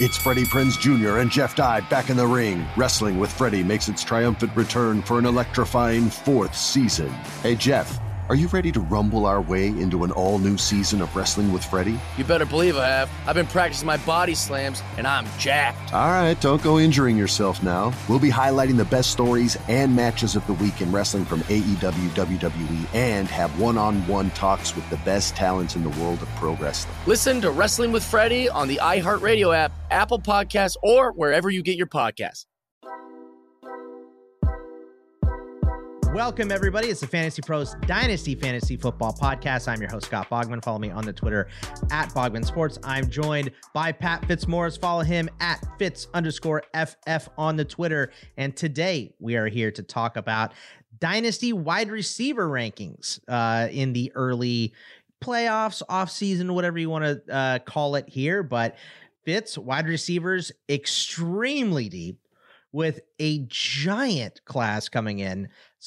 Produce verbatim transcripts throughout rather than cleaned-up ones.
It's Freddie Prinze Junior and Jeff Dye back in the ring. Wrestling with Freddie makes its triumphant return for an electrifying fourth season. Hey, Jeff, are you ready to rumble our way into an all-new season of Wrestling with Freddie? You better believe I have. I've been practicing my body slams, and I'm jacked. All right, don't go injuring yourself now. We'll be highlighting the best stories and matches of the week in wrestling from A E W, W W E, and have one-on-one talks with the best talents in the world of pro wrestling. Listen to Wrestling with Freddie on the iHeartRadio app, Apple Podcasts, or wherever you get your podcasts. Welcome, everybody. It's the Fantasy Pros Dynasty Fantasy Football Podcast. I'm your host, Scott Bogman. Follow me on the Twitter at Bogman Sports. I'm joined by Pat Fitzmaurice. Follow him at Fitz underscore FF on the Twitter. And today we are here to talk about Dynasty wide receiver rankings uh, in the early playoffs, offseason, whatever you want to uh, call it here. But Fitz, wide receivers, extremely deep with a giant class coming in.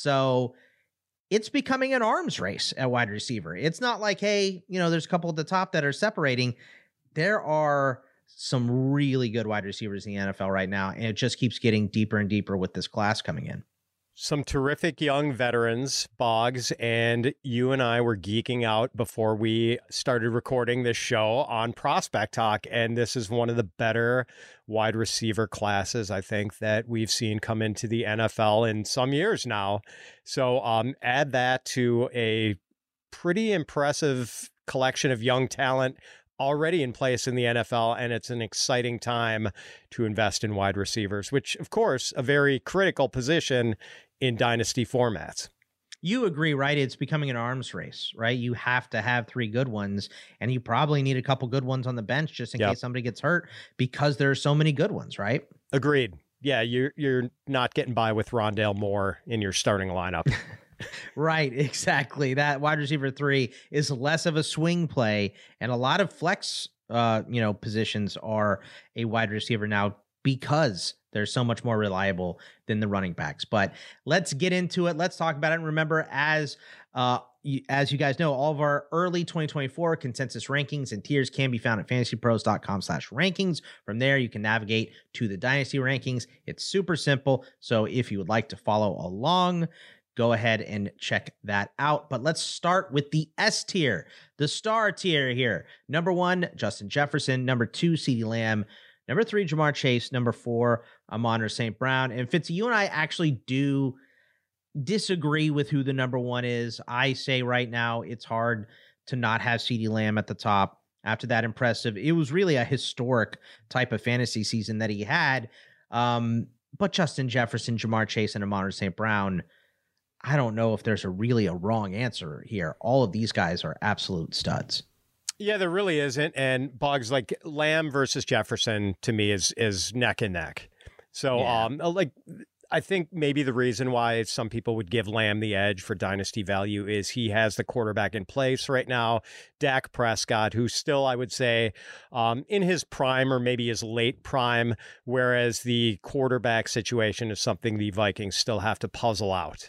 So it's becoming an arms race at wide receiver. It's not like, hey, you know, there's a couple at the top that are separating. There are some really good wide receivers in the N F L right now, and it just keeps getting deeper and deeper with this class coming in. Some terrific young veterans, Boggs, and you and I were geeking out before we started recording this show on Prospect Talk, and this is one of the better wide receiver classes, I think, that we've seen come into the N F L in some years now. So um, add that to a pretty impressive collection of young talent already in place in the N F L, and it's an exciting time to invest in wide receivers, which, of course, a very critical position in dynasty formats. You agree, right? It's becoming an arms race, right? You have to have three good ones, and you probably need a couple good ones on the bench just in yep. case somebody gets hurt, because there are so many good ones, right? Agreed. Yeah, you're, you're not getting by with Rondale Moore in your starting lineup. Right, exactly. That wide receiver three is less of a swing play, and a lot of flex, uh, you know, positions are a wide receiver now because they're so much more reliable than the running backs. But let's get into it. Let's talk about it. And remember, as uh, you, as you guys know, all of our early twenty twenty-four consensus rankings and tiers can be found at fantasypros.com slash rankings. From there, you can navigate to the dynasty rankings. It's super simple. So if you would like to follow along, go ahead and check that out. But let's start with the S tier, the star tier here. Number one, Justin Jefferson. Number two, CeeDee Lamb. Number three, Jamar Chase. Number four, Amon-Ra Saint Brown. And Fitzy, you and I actually do disagree with who the number one is. I say right now it's hard to not have CeeDee Lamb at the top after that impressive. It was really a historic type of fantasy season that he had. Um, but Justin Jefferson, Jamar Chase, and Amon-Ra Saint Brown, I don't know if there's a really a wrong answer here. All of these guys are absolute studs. Yeah, there really isn't. And Boggs, like Lamb versus Jefferson to me is is neck and neck. So yeah. um like I think maybe the reason why some people would give Lamb the edge for dynasty value is he has the quarterback in place right now, Dak Prescott, who's still, I would say, um, in his prime or maybe his late prime, whereas the quarterback situation is something the Vikings still have to puzzle out.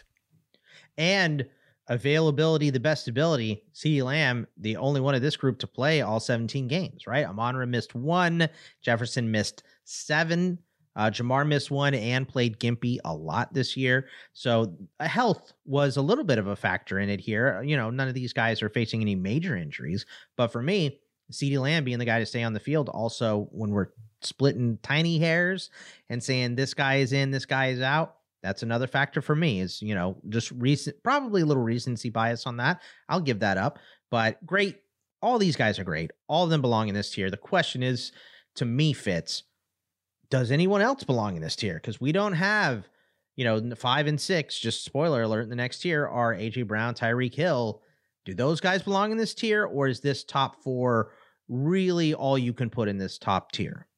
And availability, the best ability, CeeDee Lamb, the only one of this group to play all seventeen games, right? Amon-Ra missed one. Jefferson missed seven. Uh, Jamar missed one and played gimpy a lot this year. So uh, health was a little bit of a factor in it here. You know, none of these guys are facing any major injuries. But for me, CeeDee Lamb being the guy to stay on the field, also when we're splitting tiny hairs and saying this guy is in, this guy is out, that's another factor for me is, you know, just recent, probably a little recency bias on that. I'll give that up, but great. All these guys are great. All of them belong in this tier. The question is, to me, Fitz, does anyone else belong in this tier? Because we don't have, you know, five and six, just spoiler alert, the next tier are A J Brown, Tyreek Hill. Do those guys belong in this tier, or is this top four really all you can put in this top tier?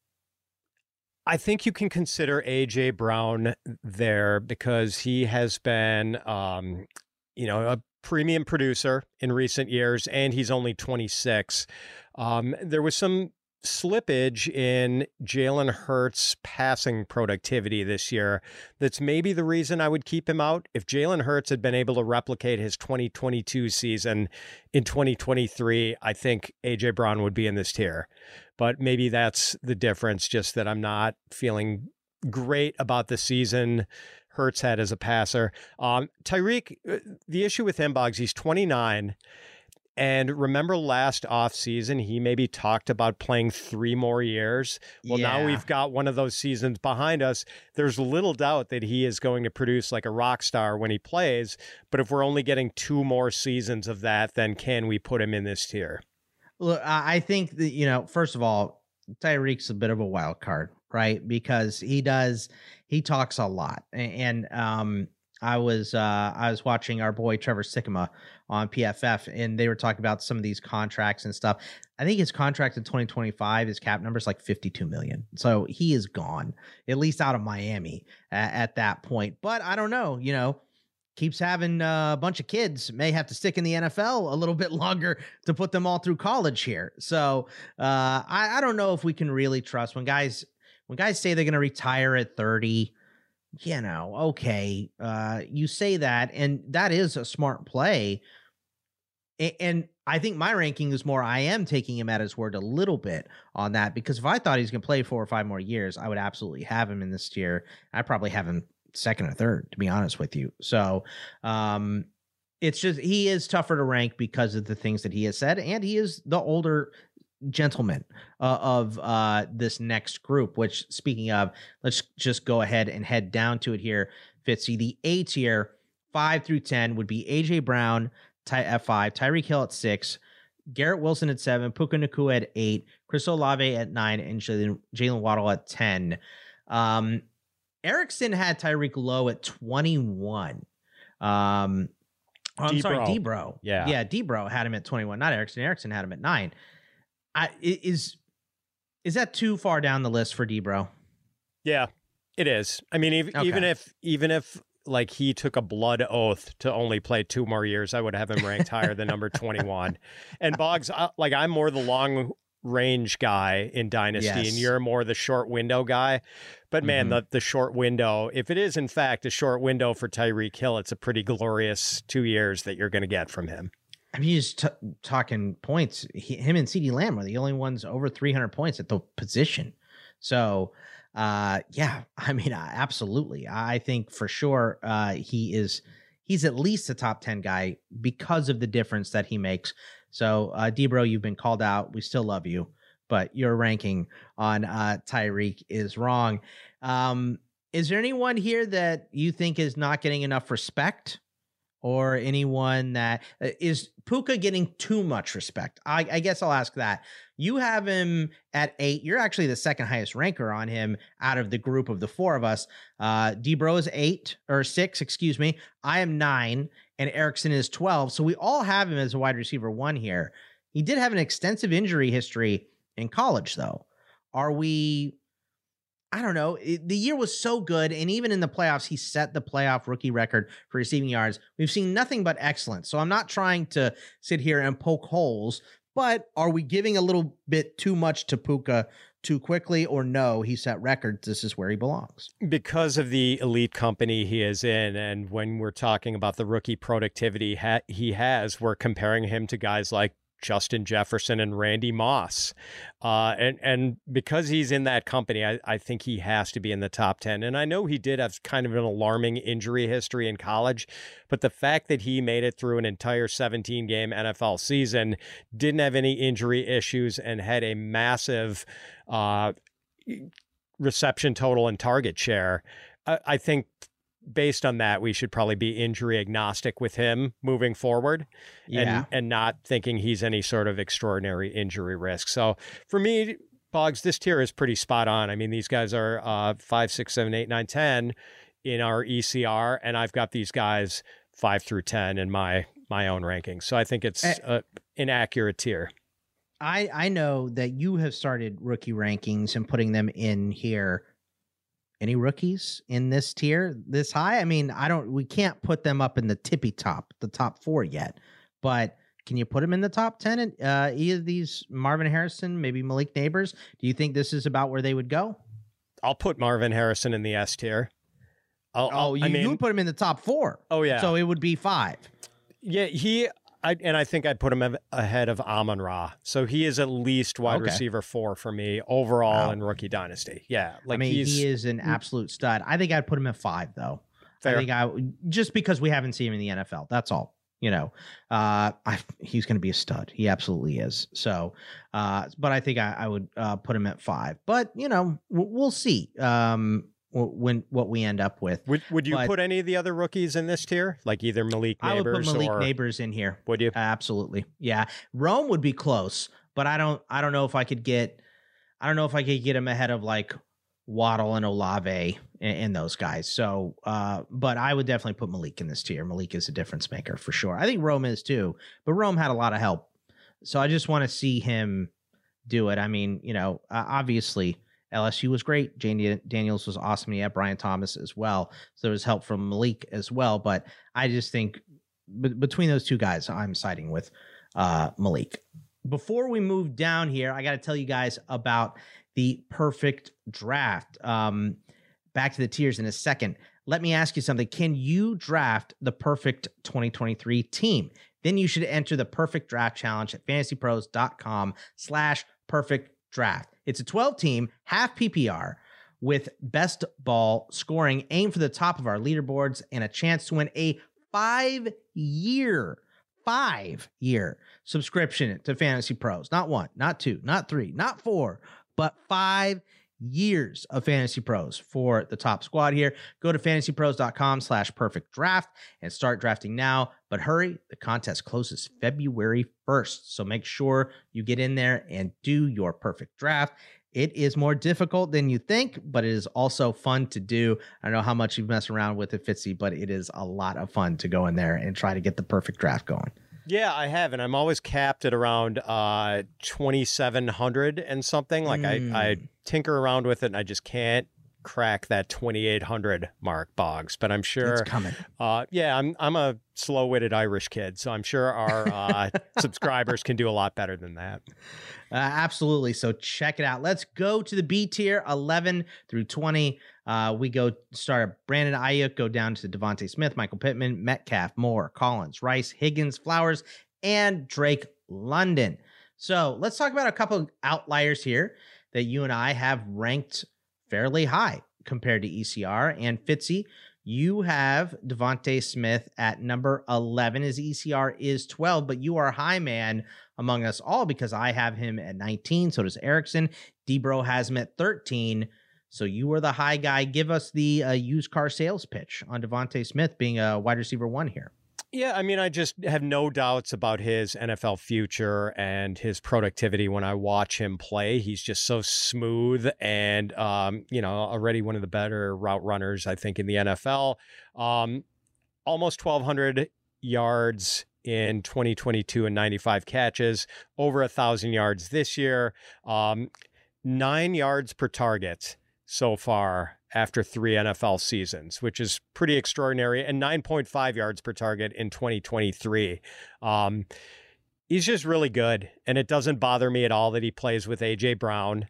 I think you can consider A J Brown there because he has been, um, you know, a premium producer in recent years, and he's only twenty-six. Um, there was some slippage in Jalen Hurts' passing productivity this year. That's maybe the reason I would keep him out. If Jalen Hurts had been able to replicate his twenty twenty-two season in twenty twenty-three, I think A J Brown would be in this tier. but maybe that's the difference, just that I'm not feeling great about the season Hurts had as a passer. Um, Tyreek, the issue with him, Boggs, he's twenty-nine. And remember last offseason, he maybe talked about playing three more years. Well, Yeah. now we've got one of those seasons behind us. There's little doubt that he is going to produce like a rock star when he plays. But if we're only getting two more seasons of that, then can we put him in this tier? Look, I I think that, you know, first of all, Tyreek's a bit of a wild card, right? Because he does, he talks a lot. A- And, um, I was uh, I was watching our boy Trevor Sikkema on P F F, and they were talking about some of these contracts and stuff. I think his contract in twenty twenty-five, his cap number is like fifty-two million. So he is gone, at least out of Miami at, at that point. But I don't know, you know, keeps having uh, a bunch of kids, may have to stick in the N F L a little bit longer to put them all through college here. So uh, I, I don't know if we can really trust when guys when guys say they're going to retire at thirty. You know, okay, uh, you say that, and that is a smart play. A- And I think my ranking is more, I am taking him at his word a little bit on that, because if I thought he's going to play four or five more years, I would absolutely have him in this tier. I'd probably have him second or third, to be honest with you. So um, it's just, he is tougher to rank because of the things that he has said, and he is the older gentleman uh, of uh, this next group, which, speaking of, let's just go ahead and head down to it here. Fitzy, the A tier, five through ten would be A J Brown Ty- at five, Tyreek Hill at six, Garrett Wilson at seven, Puka Nacua at eight, Chris Olave at nine, and Jalen Jalen Waddle at ten. Um, Erickson had Tyreek low at twenty-one. Um, oh, I'm sorry, D-Bro. D-Bro. Yeah. Yeah, D-Bro had him at twenty-one, not Erickson. Erickson had him at nine. I, i- is is that too far down the list for D-Bro? Yeah, it is. I mean, ev- Okay. even if even if like he took a blood oath to only play two more years, I would have him ranked higher than number twenty-one. And Boggs, uh, like I'm more the long range guy in Dynasty, Yes. and you're more the short window guy. But man, Mhm. the the short window, if it is in fact a short window for Tyreek Hill, it's a pretty glorious two years that you're going to get from him. I mean, just t- talking points. He, him and CeeDee Lamb are the only ones over three hundred points at the position. So, uh, yeah, I mean, uh, absolutely. I think for sure uh, he is. He's at least a top ten guy because of the difference that he makes. So, uh, D-Bro, you've been called out. We still love you, but your ranking on uh, Tyreek is wrong. Um, is there anyone here that you think is not getting enough respect? Or anyone that is Puka getting too much respect? I, I guess I'll ask that. You have him at eight. You're actually the second highest ranker on him out of the group of the four of us. Uh, D-Bro is eight or six, excuse me. I am nine, and Erickson is twelve. So we all have him as a wide receiver one here. He did have an extensive injury history in college, though. Are we? I don't know. It, the year was so good, and even in the playoffs, he set the playoff rookie record for receiving yards. We've seen nothing but excellence. So I'm not trying to sit here and poke holes, but are we giving a little bit too much to Puka too quickly, or no, he set records. This is where he belongs. Because of the elite company he is in, and when we're talking about the rookie productivity ha- he has, we're comparing him to guys like Justin Jefferson and Randy Moss. Uh, and, and because he's in that company, I, I think he has to be in the top ten. And I know he did have kind of an alarming injury history in college, but the fact that he made it through an entire seventeen game N F L season, didn't have any injury issues, and had a massive uh, reception total and target share, I, I think based on that, we should probably be injury agnostic with him moving forward, Yeah. and, and not thinking he's any sort of extraordinary injury risk. So for me, Boggs, this tier is pretty spot on. I mean, these guys are uh, five, six, seven, eight, nine, ten in our E C R, and I've got these guys five through ten in my my own rankings. So I think it's uh, an accurate tier. I, I know that you have started rookie rankings and putting them in here. Any rookies in this tier this high? I mean, I don't, we can't put them up in the tippy top, the top four yet, but can you put them in the top ten? And uh, either of these, Marvin Harrison, maybe Malik Neighbors, do you think this is about where they would go? I'll put Marvin Harrison in the S tier. I'll, Oh, I'll, you, I mean, you would put him in the top four. oh yeah. So it would be five. Yeah, he, I, and I think I'd put him ahead of Amon-Ra. So he is at least wide Okay. receiver four for me overall Wow. in rookie dynasty. Yeah. Like I mean, he's, he is an absolute stud. I think I'd put him at five, though. Fair. I think I just because we haven't seen him in the N F L. That's all. You know, uh, I, he's going to be a stud. He absolutely is. So, uh, but I think I, I would uh, put him at five. But you know, w- we'll see um, w- when what we end up with. Would Would you But put any of the other rookies in this tier, like either Malik I would Neighbors put Malik or Neighbors in here. would you? Absolutely, yeah. Rome would be close, but I don't. I don't know if I could get. I don't know if I could get him ahead of like Waddle and Olave and, and those guys. So, uh, but I would definitely put Malik in this tier. Malik is a difference maker for sure. I think Rome is too, but Rome had a lot of help. So I just want to see him do it. I mean, you know, uh, obviously L S U was great. Jane Daniels was awesome. He had Brian Thomas as well. So there was help from Malik as well. But I just think b- between those two guys, I'm siding with uh, Malik. Before we move down here, I got to tell you guys about the perfect draft. Um, back to the tiers in a second. Let me ask you something. Can you draft the perfect twenty twenty-three team? Then you should enter the perfect draft challenge at fantasypros.com slash perfect draft. It's a twelve team, half P P R with best ball scoring, aim for the top of our leaderboards, and a chance to win a five year five year subscription to Fantasy Pros. Not one, not two, not three, not four, but five years of Fantasy Pros for the top squad here. Go to fantasypros.com slash perfect draft and start drafting now. But hurry, the contest closes February first. So make sure you get in there and do your perfect draft. It is more difficult than you think, but it is also fun to do. I don't know how much you've messed around with it, Fitzy, but it is a lot of fun to go in there and try to get the perfect draft going. Yeah, I have, and I'm always capped at around uh, twenty-seven hundred and something. Like Mm. I, I tinker around with it, and I just can't crack that twenty-eight hundred mark, Boggs. But I'm sure It's coming. Uh, yeah, I'm I'm a slow-witted Irish kid, so I'm sure our uh, subscribers can do a lot better than that. Uh, absolutely. So check it out. Let's go to the B tier, eleven through twenty. Uh, we go start at Brandon Ayuk, go down to Devontae Smith, Michael Pittman, Metcalf, Moore, Collins, Rice, Higgins, Flowers, and Drake London. So let's talk about a couple of outliers here that you and I have ranked fairly high compared to E C R. And Fitzy, you have Devontae Smith at number eleven. His E C R is twelve, but you are high man among us all because I have him at nineteen. So does Erickson. Debro has him at thirteen. So you are the high guy. Give us the uh, used car sales pitch on Devontae Smith being a wide receiver one here. Yeah, I mean, I just have no doubts about his N F L future and his productivity when I watch him play. He's just so smooth and, um, you know, already one of the better route runners, I think, in the N F L. Um, almost twelve hundred yards in twenty twenty-two and ninety-five catches, over a thousand yards this year, um, nine yards per target so far after three N F L seasons, which is pretty extraordinary, and nine point five yards per target in twenty twenty-three. Um, he's just really good, and it doesn't bother me at all that he plays with A J Brown,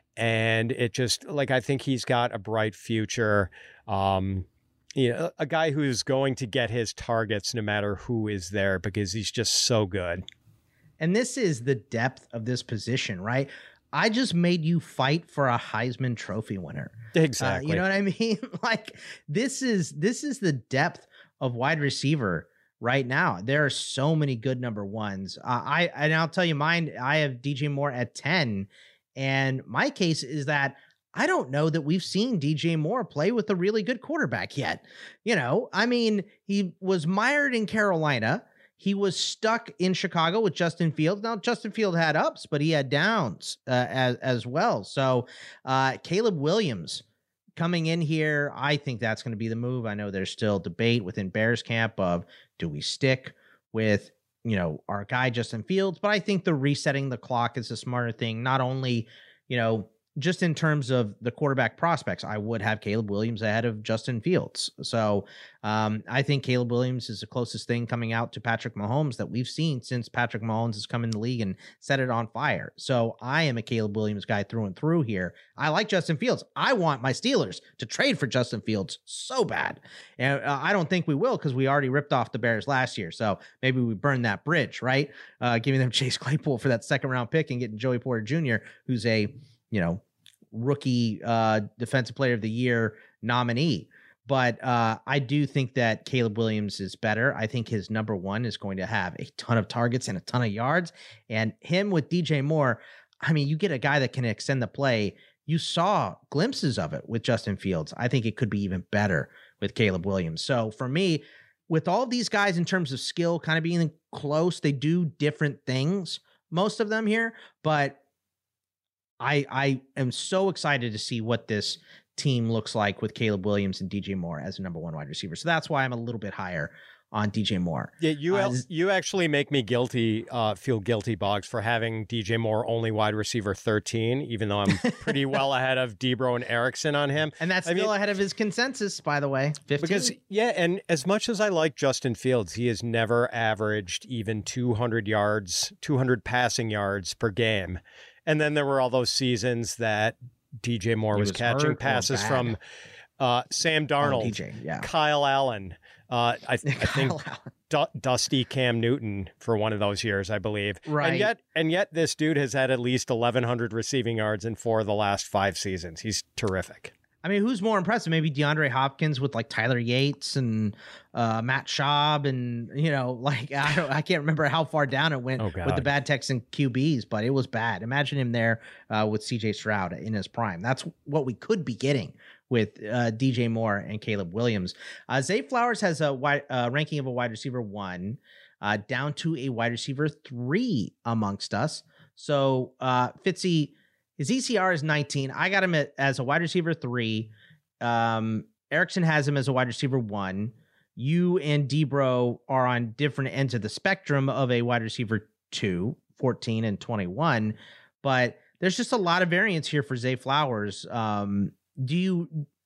and it just, like, I think he's got a bright future. Um, you know, a guy who's going to get his targets no matter who is there because he's just so good. And this is the depth of this position, right? I just made you fight for a Heisman Trophy winner. Exactly. Uh, you know what I mean? Like this is this is the depth of wide receiver right now. There are so many good number ones. Uh, I and I'll tell you mine. I have D J Moore at ten, and my case is that I don't know that we've seen D J Moore play with a really good quarterback yet. You know, I mean, he was mired in Carolina. He was stuck in Chicago with Justin Fields. Now, Justin Fields had ups, but he had downs uh, as, as well. So uh, Caleb Williams coming in here, I think that's going to be the move. I know there's still debate within Bears camp of do we stick with, you know, our guy Justin Fields, but I think the resetting the clock is a smarter thing. Not only, you know, just in terms of the quarterback prospects, I would have Caleb Williams ahead of Justin Fields. So um, I think Caleb Williams is the closest thing coming out to Patrick Mahomes that we've seen since Patrick Mahomes has come in the league and set it on fire. So I am a Caleb Williams guy through and through here. I like Justin Fields. I want my Steelers to trade for Justin Fields so bad. And uh, I don't think we will because we already ripped off the Bears last year. So maybe we burn that bridge, right? Uh, giving them Chase Claypool for that second round pick and getting Joey Porter Junior, who's a, you know, rookie uh, defensive player of the year nominee. But uh, I do think that Caleb Williams is better. I think his number one is going to have a ton of targets and a ton of yards. And him with D J Moore, I mean, you get a guy that can extend the play. You saw glimpses of it with Justin Fields. I think it could be even better with Caleb Williams. So for me, with all of these guys in terms of skill kind of being close, they do different things, most of them here, but I I am so excited to see what this team looks like with Caleb Williams and D J Moore as a number one wide receiver. So that's why I'm a little bit higher on D J Moore. Yeah, you uh, you actually make me guilty, uh, feel guilty, Boggs, for having D J Moore only wide receiver thirteen, even though I'm pretty well ahead of Debro and Erickson on him. And that's I still mean, ahead of his consensus, by the way, fifteen. Because, yeah, and as much as I like Justin Fields, he has never averaged even two hundred yards, two hundred passing yards per game. And then there were all those seasons that D J Moore was, was catching passes from uh, Sam Darnold, oh, D J, yeah. Kyle Allen, uh, I, th- I think D- Dusty Cam Newton for one of those years, I believe. Right. And yet, and yet this dude has had at least eleven hundred receiving yards in four of the last five seasons. He's terrific. I mean, who's more impressive? Maybe DeAndre Hopkins with like Tyler Yates and uh, Matt Schaub, and you know, like I don't, I can't remember how far down it went oh, with the bad Texan Q Bs, but it was bad. Imagine him there uh, with C J Stroud in his prime. That's what we could be getting with uh, D J Moore and Caleb Williams. Uh, Zay Flowers has a wide, uh, ranking of a wide receiver one, uh, down to a wide receiver three amongst us. So uh, Fitzy. His E C R is nineteen. I got him at, as a wide receiver three. Um, Erickson has him as a wide receiver one. You and Debro are on different ends of the spectrum of a wide receiver two, fourteen and twenty-one. But there's just a lot of variance here for Zay Flowers. Um, do you,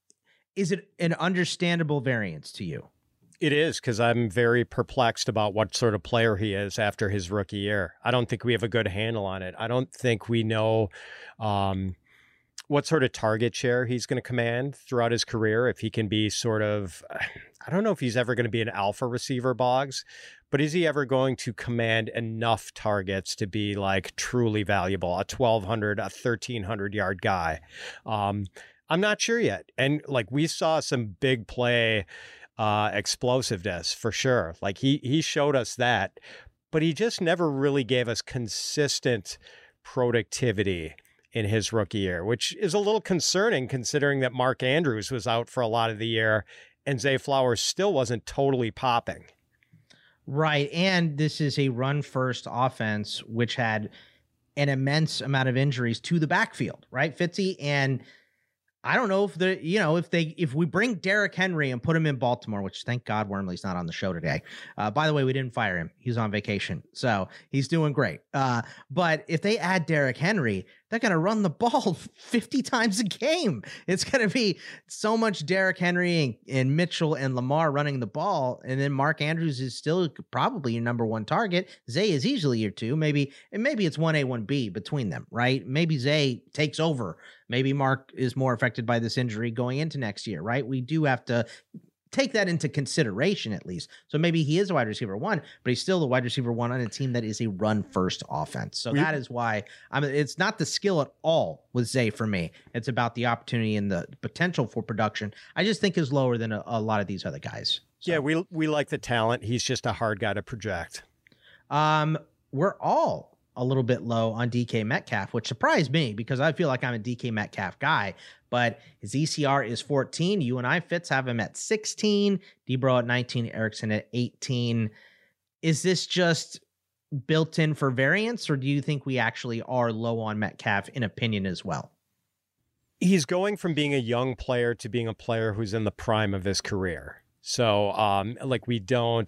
is it an understandable variance to you? It is, because I'm very perplexed about what sort of player he is after his rookie year. I don't think we have a good handle on it. I don't think we know um, what sort of target share he's going to command throughout his career. If he can be sort of, I don't know if he's ever going to be an alpha receiver, Boggs, but is he ever going to command enough targets to be like truly valuable, a twelve hundred, a thirteen hundred yard guy? Um, I'm not sure yet. And like we saw some big play uh, explosiveness for sure. Like he, he showed us that, but he just never really gave us consistent productivity in his rookie year, which is a little concerning considering that Mark Andrews was out for a lot of the year and Zay Flowers still wasn't totally popping. Right. And this is a run first offense, which had an immense amount of injuries to the backfield, right, Fitzy? And I don't know if the, you know, if they, if we bring Derrick Henry and put him in Baltimore, which thank God Wormley's not on the show today. Uh, by the way, we didn't fire him. He's on vacation. So he's doing great. Uh, but if they add Derrick Henry, they're going to run the ball fifty times a game. It's going to be so much Derrick Henry and, and Mitchell and Lamar running the ball. And then Mark Andrews is still probably your number one target. Zay is easily your two, maybe, and maybe it's one A, one B between them, right? Maybe Zay takes over. Maybe Mark is more affected by this injury going into next year, right? We do have to take that into consideration at least. So maybe he is a wide receiver one, but he's still the wide receiver one on a team that is a run first offense. So we, that is why I'm, it's not the skill at all with Zay for me. It's about the opportunity and the potential for production. I just think is lower than a, a lot of these other guys. So. Yeah. We, we like the talent. He's just a hard guy to project. Um, we're all a little bit low on D K Metcalf, which surprised me because I feel like I'm a D K Metcalf guy, but his E C R is fourteen. You and I, Fitz, have him at sixteen, Debro at nineteen, Erickson at eighteen. Is this just built in for variance, or do you think we actually are low on Metcalf in opinion as well? He's going from being a young player to being a player who's in the prime of his career. So, um, like we don't...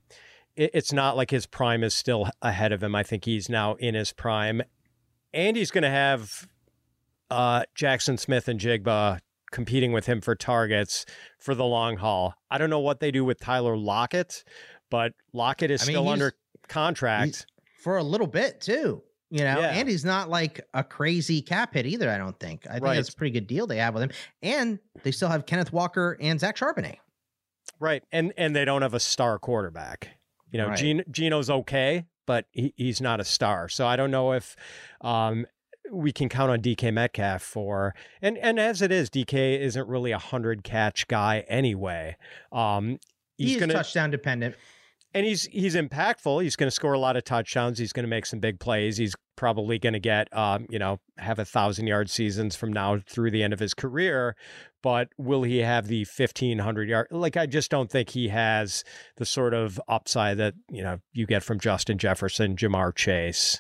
It's not like his prime is still ahead of him. I think he's now in his prime, and he's going to have uh, Jackson Smith and Jigba competing with him for targets for the long haul. I don't know what they do with Tyler Lockett, but Lockett is I mean, still under contract for a little bit too, you know, yeah. and he's not like a crazy cap hit either. I don't think, I think right. that's a pretty good deal they have with him, and they still have Kenneth Walker and Zach Charbonnet. Right. And, and they don't have a star quarterback, you know, right. Gino, Gino's okay, but he, he's not a star. So I don't know if, um, we can count on D K Metcalf for, and, and as it is, D K isn't really a hundred catch guy anyway. Um, he's, he's gonna, touchdown dependent. And he's he's impactful. He's going to score a lot of touchdowns. He's going to make some big plays. He's probably going to get, um, you know, have a thousand yard seasons from now through the end of his career. But will he have the fifteen hundred yard? Like, I just don't think he has the sort of upside that, you know, you get from Justin Jefferson, Jamar Chase.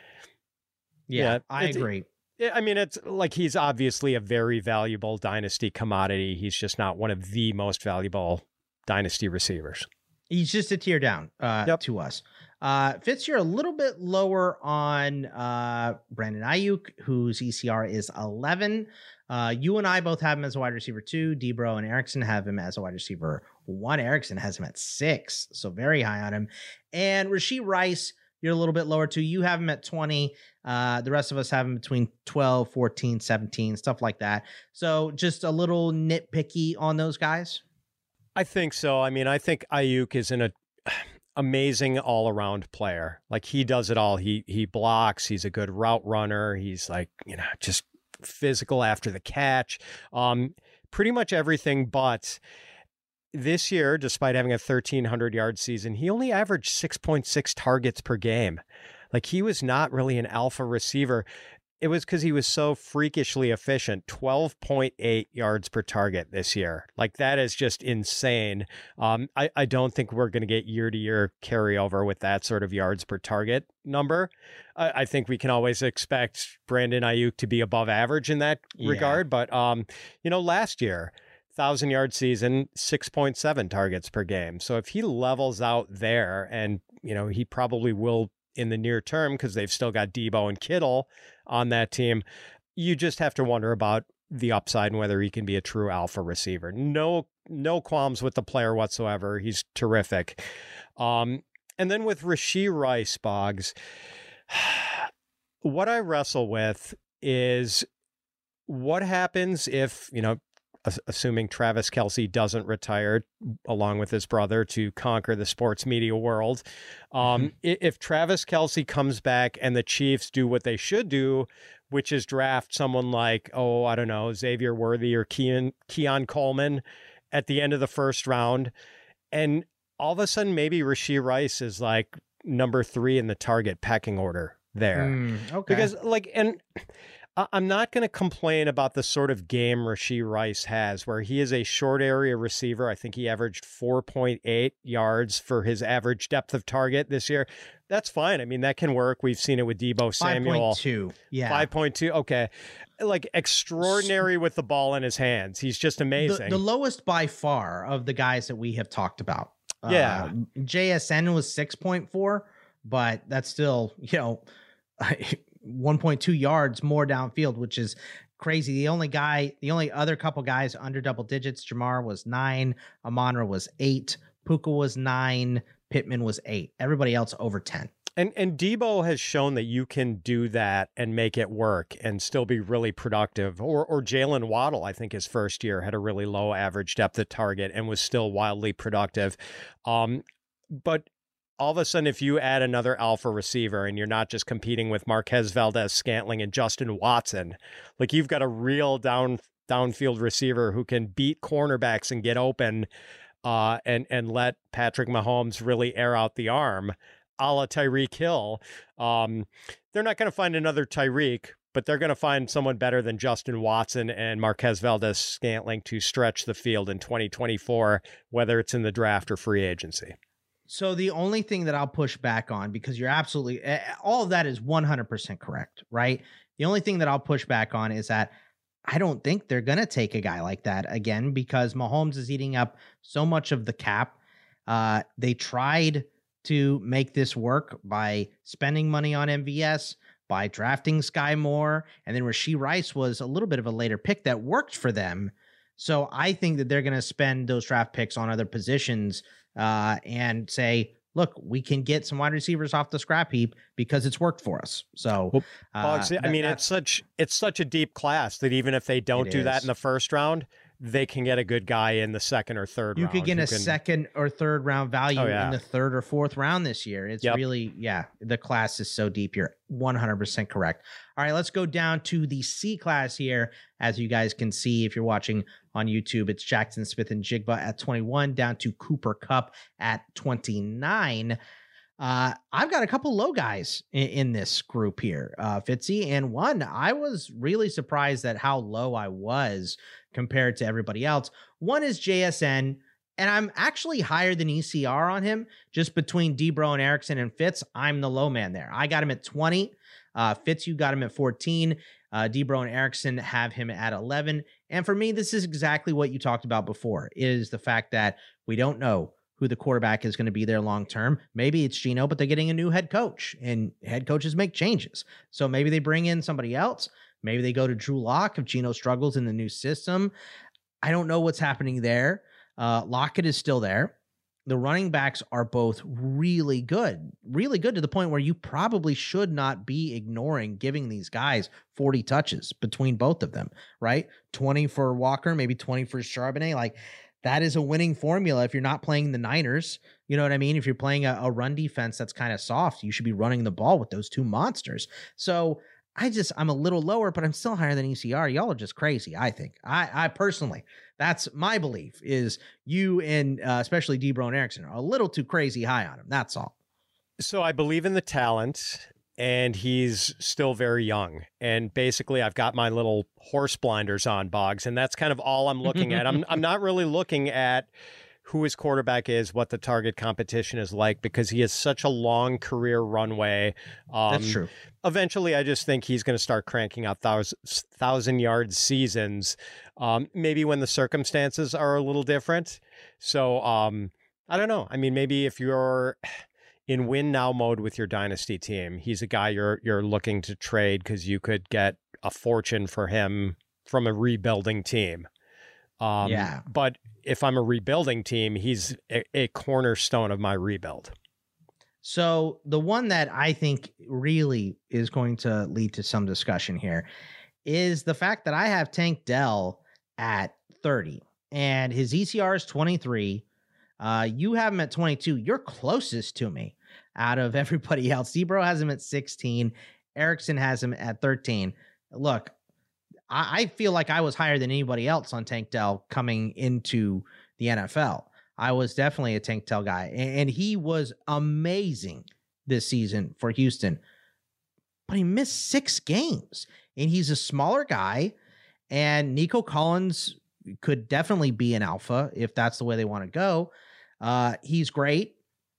Yeah, yeah I agree. I mean, it's like he's obviously a very valuable dynasty commodity. He's just not one of the most valuable dynasty receivers. He's just a tier down uh, yep. to us. Uh, Fitz, you're a little bit lower on uh, Brandon Ayuk, whose E C R is eleven. Uh, you and I both have him as a wide receiver two. Debro and Erickson have him as a wide receiver one. Erickson has him at six, so very high on him. And Rashee Rice, you're a little bit lower too. You have him at twenty. Uh, the rest of us have him between twelve, fourteen, seventeen, stuff like that. So just a little nitpicky on those guys. I think so. I mean, I think Ayuk is an a, amazing all-around player. Like, he does it all. He he blocks. He's a good route runner. He's like, you know, just physical after the catch. Um, pretty much everything. But this year, despite having a thirteen hundred yard season, he only averaged six point six targets per game. Like, he was not really an alpha receiver. It was because he was so freakishly efficient, twelve point eight yards per target this year. Like, that is just insane. Um, I, I don't think we're going to get year-to-year carryover with that sort of yards per target number. I, I think we can always expect Brandon Ayuk to be above average in that yeah. regard. But, um, you know, last year, one thousand yard season, six point seven targets per game. So if he levels out there, and, you know, he probably will in the near term because they've still got Debo and Kittle on that team, you just have to wonder about the upside and whether he can be a true alpha receiver. No, no qualms with the player whatsoever. He's terrific. Um, and then with Rashee Rice, Boggs, what I wrestle with is what happens if, you know, assuming Travis Kelce doesn't retire along with his brother to conquer the sports media world. Um, mm-hmm. If Travis Kelce comes back and the Chiefs do what they should do, which is draft someone like, oh, I don't know, Xavier Worthy or Keon, Keon Coleman at the end of the first round, and all of a sudden maybe Rashee Rice is like number three in the target pecking order there. Mm, okay. Because like, and I'm not going to complain about the sort of game Rashee Rice has, where he is a short area receiver. I think he averaged four point eight yards for his average depth of target this year. That's fine. I mean, that can work. We've seen it with Debo Samuel. five point two. Yeah. five point two. Okay. Like, extraordinary with the ball in his hands. He's just amazing. The, the lowest by far of the guys that we have talked about. Yeah. Uh, J S N was six point four, but that's still, you know, one point two yards more downfield, which is crazy. The only guy, the only other couple guys under double digits, Jamar was nine, Amon-Ra was eight, Puka was nine, Pittman was eight. Everybody else over ten. And and Debo has shown that you can do that and make it work and still be really productive. Or or Jalen Waddle, I think his first year had a really low average depth of target and was still wildly productive. Um, but all of a sudden, if you add another alpha receiver and you're not just competing with Marquez Valdez-Scantling and Justin Watson, like, you've got a real down downfield receiver who can beat cornerbacks and get open uh, and, and let Patrick Mahomes really air out the arm, a la Tyreek Hill. Um, they're not going to find another Tyreek, but they're going to find someone better than Justin Watson and Marquez Valdez-Scantling to stretch the field in twenty twenty-four, whether it's in the draft or free agency. So the only thing that I'll push back on, because you're absolutely, all of that is one hundred percent correct, right? The only thing that I'll push back on is that I don't think they're going to take a guy like that again, because Mahomes is eating up so much of the cap. Uh, they tried to make this work by spending money on M V S, by drafting Sky Moore. And then Rashee Rice was a little bit of a later pick that worked for them. So I think that they're going to spend those draft picks on other positions uh, and say, look, we can get some wide receivers off the scrap heap because it's worked for us. So, well, uh, Boggs, I mean, it's such it's such a deep class that even if they don't do is. that in the first round, they can get a good guy in the second or third you round. could get a can... second or third round value oh, yeah. in the third or fourth round this year. It's yep. really, yeah, the class is so deep. You're one hundred percent correct. All right, let's go down to the C class here. As you guys can see, if you're watching on YouTube, it's Jackson Smith and Jigba at twenty-one, down to Cooper Kupp at twenty-nine. Uh, I've got a couple low guys in, in this group here, uh, Fitzy, and one, I was really surprised at how low I was compared to everybody else. One is J S N, and I'm actually higher than E C R on him, just between Debro and Erickson and Fitz. I'm the low man there. I got him at twenty. Uh, Fitz, you got him at fourteen. Uh, Debro and Erickson have him at eleven. And for me, this is exactly what you talked about before, is the fact that we don't know who the quarterback is going to be there long term. Maybe it's Geno, but they're getting a new head coach, and head coaches make changes. So maybe they bring in somebody else. Maybe they go to Drew Lock if Geno struggles in the new system. I don't know what's happening there. Uh, Lockett is still there. The running backs are both really good, really good to the point where you probably should not be ignoring giving these guys forty touches between both of them, right? twenty for Walker, maybe twenty for Charbonnet. Like, that is a winning formula if you're not playing the Niners. You know what I mean? If you're playing a, a run defense that's kind of soft, you should be running the ball with those two monsters. So I just, I'm a little lower, but I'm still higher than E C R. Y'all are just crazy, I think. I, I personally, that's my belief, is you and uh, especially Debro and Erickson are a little too crazy high on him. That's all. So I believe in the talent, and he's still very young. And basically, I've got my little horse blinders on, Boggs, and that's kind of all I'm looking at. I'm I'm not really looking at who his quarterback is, what the target competition is like, because he has such a long career runway. Um, That's true. Eventually, I just think he's going to start cranking out thousand, thousand yard seasons, um, maybe when the circumstances are a little different. So um, I don't know. I mean, maybe if you're in win now mode with your dynasty team, he's a guy you're you're looking to trade because you could get a fortune for him from a rebuilding team. Um, yeah. But if I'm a rebuilding team, he's a, a cornerstone of my rebuild. So the one that I think really is going to lead to some discussion here is the fact that I have Tank Dell at thirty and his E C R is twenty-three. Uh, you have him at twenty-two. You're closest to me out of everybody else. Debro has him at sixteen. Erickson has him at thirteen. Look, I, I feel like I was higher than anybody else on Tank Dell coming into the N F L. I was definitely a Tank Dell guy, and, and he was amazing this season for Houston. But he missed six games, and he's a smaller guy, and Nico Collins could definitely be an alpha if that's the way they want to go. Uh, he's great.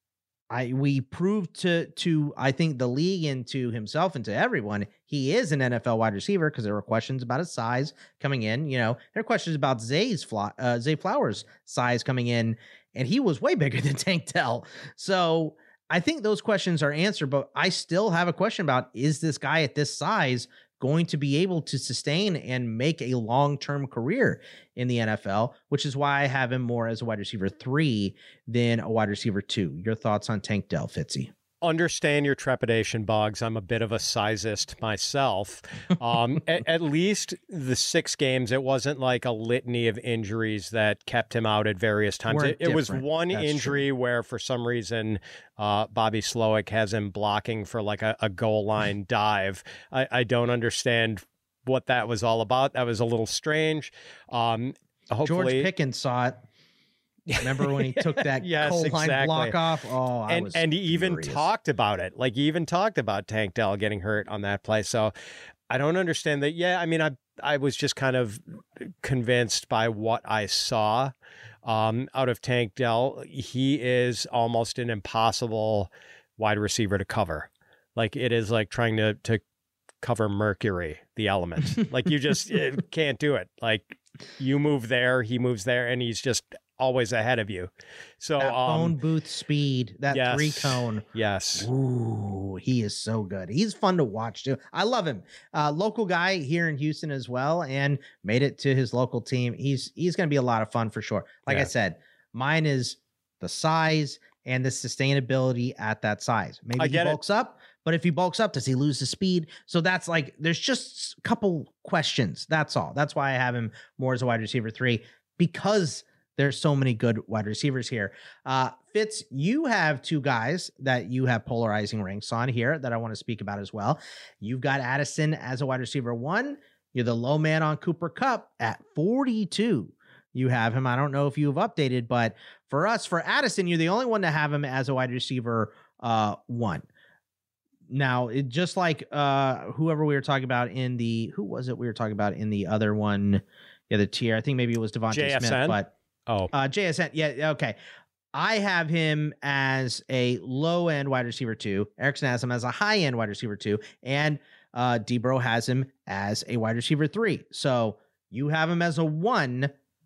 I we proved to to I think the league and to himself and to everyone he is an N F L wide receiver, because there were questions about his size coming in. You know, there are questions about Zay's fly, uh, Zay Flowers' size coming in, and he was way bigger than Tank Dell. So I think those questions are answered, but I still have a question about, is this guy at this size going to be able to sustain and make a long-term career in the N F L, which is why I have him more as a wide receiver three than a wide receiver two. Your thoughts on Tank Dell, Fitzy? Understand your trepidation, Boggs. I'm a bit of a sizist myself. Um, at, at least the six games, it wasn't like a litany of injuries that kept him out at various times. It, it was one That's injury true. where, for some reason, uh, Bobby Slowick has him blocking for like a, a goal line dive. I, I don't understand what that was all about. That was a little strange. Um, hopefully, George Pickens saw it. Remember when he took that yes, goal line exactly. block off? Oh, I and was and he even furious. talked about it. Like, he even talked about Tank Dell getting hurt on that play. So I don't understand that. Yeah, I mean, I I was just kind of convinced by what I saw um, out of Tank Dell. He is almost an impossible wide receiver to cover. Like, it is like trying to to cover Mercury, the element. Like, you just can't do it. Like, you move there, he moves there, and he's just always ahead of you. So that um, phone booth speed, that yes, three cone. Yes. Ooh, he is so good. He's fun to watch too. I love him. Uh, local guy here in Houston as well, and made it to his local team. He's he's going to be a lot of fun for sure. Like Yeah. I said, mine is the size and the sustainability at that size. Maybe I he get it. bulks up, but if he bulks up, does he lose the speed? So that's like, there's just a couple questions. That's all. That's why I have him more as a wide receiver three, because there's so many good wide receivers here. Uh, Fitz, you have two guys that you have polarizing ranks on here that I want to speak about as well. You've got Addison as a wide receiver one. You're the low man on Cooper Kupp at forty-two. You have him. I don't know if you've updated, but for us, for Addison, you're the only one to have him as a wide receiver uh, one. Now, it just like uh, whoever we were talking about in the, who was it we were talking about in the other one, the other tier? I think maybe it was Devontae J S N? Smith, but Oh, uh, J S N. Yeah, okay. I have him as a low end wide receiver two. Erickson has him as a high end wide receiver two, and uh, Debro has him as a wide receiver three. So you have him as a one.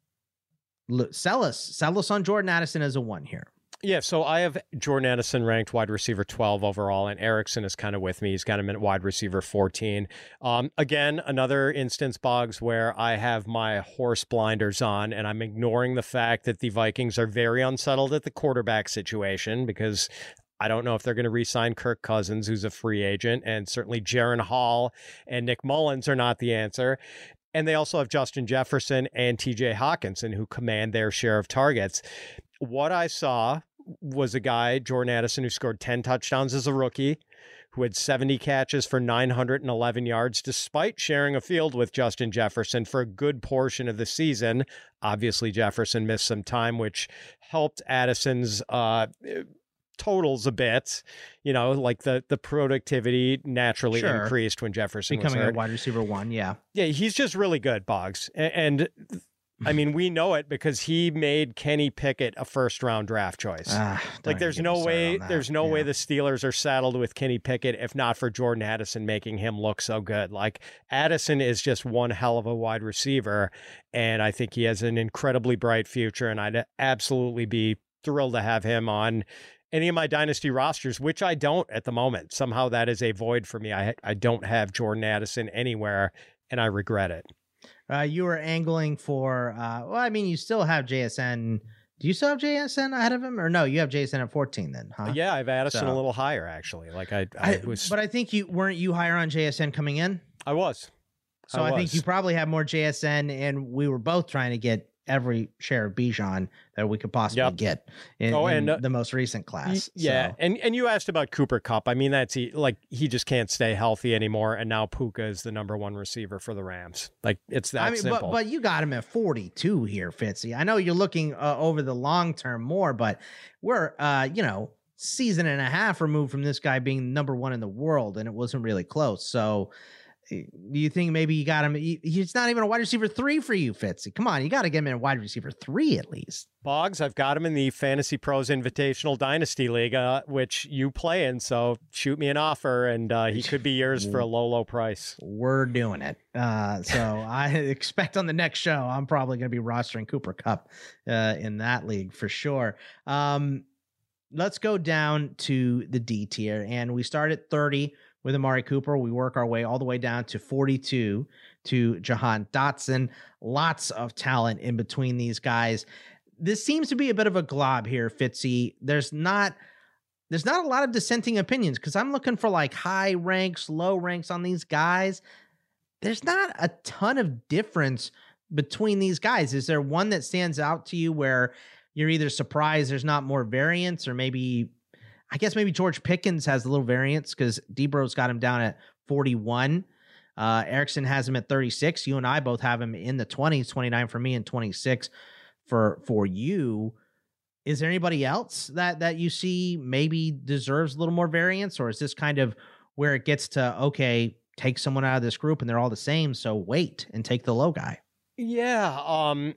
L- sell us, sell us on Jordan Addison as a one here. yeah. So I have Jordan Addison ranked wide receiver twelve overall, and Erickson is kind of with me. He's got him at wide receiver fourteen. Um, again, another instance, Boggs, where I have my horse blinders on, and I'm ignoring the fact that the Vikings are very unsettled at the quarterback situation, because I don't know if they're going to re-sign Kirk Cousins, who's a free agent, and certainly Jaron Hall and Nick Mullins are not the answer. And they also have Justin Jefferson and T J Hawkinson, who command their share of targets. What I saw was a guy, Jordan Addison, who scored ten touchdowns as a rookie, who had seventy catches for nine hundred eleven yards, despite sharing a field with Justin Jefferson for a good portion of the season. Obviously, Jefferson missed some time, which helped Addison's uh, totals a bit. You know, like the the productivity naturally Sure. increased when Jefferson Becoming was a hurt. wide receiver one, yeah. Yeah, he's just really good, Boggs. A- And, I mean, we know it because he made Kenny Pickett a first round draft choice. Ah, don't like even there's get me no started way on that. there's no Yeah. way the Steelers are saddled with Kenny Pickett if not for Jordan Addison making him look so good. Like Addison is just one hell of a wide receiver, and I think he has an incredibly bright future, and I'd absolutely be thrilled to have him on any of my dynasty rosters, which I don't at the moment. Somehow that is a void for me. I I don't have Jordan Addison anywhere, and I regret it. Uh, you were angling for, uh, well, I mean, you still have J S N. Do you still have J S N ahead of him? Or no, you have J S N at fourteen then, huh? Yeah, I've Addison So- a little higher actually. Like I, I, I, was, but I think you, weren't you higher on J S N coming in? I was. So I, think was. you probably have more J S N, and we were both trying to get every share of Bijan that we could possibly Yep. get in, Oh, in and, uh, the most recent class. Yeah, So, and and you asked about Cooper Kupp. I mean, that's he, like he just can't stay healthy anymore, and now Puka is the number one receiver for the Rams. Like it's that I mean, simple. but but you got him at forty-two here, Fitzy. I know you're looking uh, over the long term more, but we're uh, you know, season and a half removed from this guy being number one in the world, and it wasn't really close. So, do you think maybe you got him? he- He's not even a wide receiver three for you, Fitzy. Come on, you got to get him in a wide receiver three at least. Boggs, I've got him in the Fantasy Pros Invitational Dynasty League, uh, which you play in. So shoot me an offer, and uh, he could be yours for a low, low price. We're doing it. Uh, so I expect on the next show, I'm probably going to be rostering Cooper Kupp uh, in that league for sure. Um, let's go down to the D tier, and we start at thirty with Amari Cooper. We work our way all the way down to forty-two to Jahan Dotson. Lots of talent in between these guys. This seems to be a bit of a glob here, Fitzy. There's not there's not a lot of dissenting opinions because I'm looking for like high ranks, low ranks on these guys. There's not a ton of difference between these guys. Is there one that stands out to you where you're either surprised there's not more variance, or maybe, I guess maybe George Pickens has a little variance because Debro's got him down at forty-one. Uh, Erickson has him at thirty-six. You and I both have him in the twenties, twenty-nine for me and twenty-six for for you. Is there anybody else that that you see maybe deserves a little more variance, or is this kind of where it gets to, okay, take someone out of this group and they're all the same, so wait and take the low guy? Yeah. Um,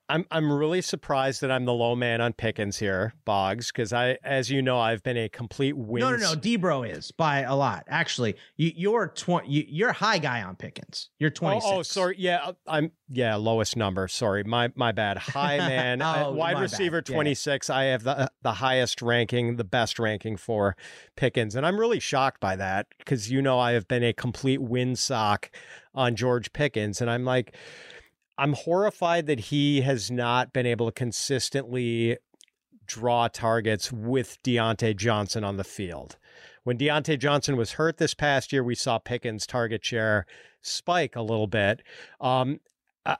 I'm I'm really surprised that I'm the low man on Pickens here, Boggs, because I, as you know, I've been a complete win. No, no, no. Debro is by a lot. Actually, you, you're twenty. You, you're a high guy on Pickens. You're twenty-six. Oh, oh, sorry. Yeah, I'm. Yeah, lowest number. Sorry, my my bad. High man, oh, uh, wide receiver bad. twenty-six. Yeah. I have the the highest ranking, the best ranking for Pickens, and I'm really shocked by that because you know I have been a complete windsock on George Pickens, and I'm like. I'm horrified that he has not been able to consistently draw targets with Deontay Johnson on the field. When Deontay Johnson was hurt this past year, we saw Pickens' target share spike a little bit. Um, uh,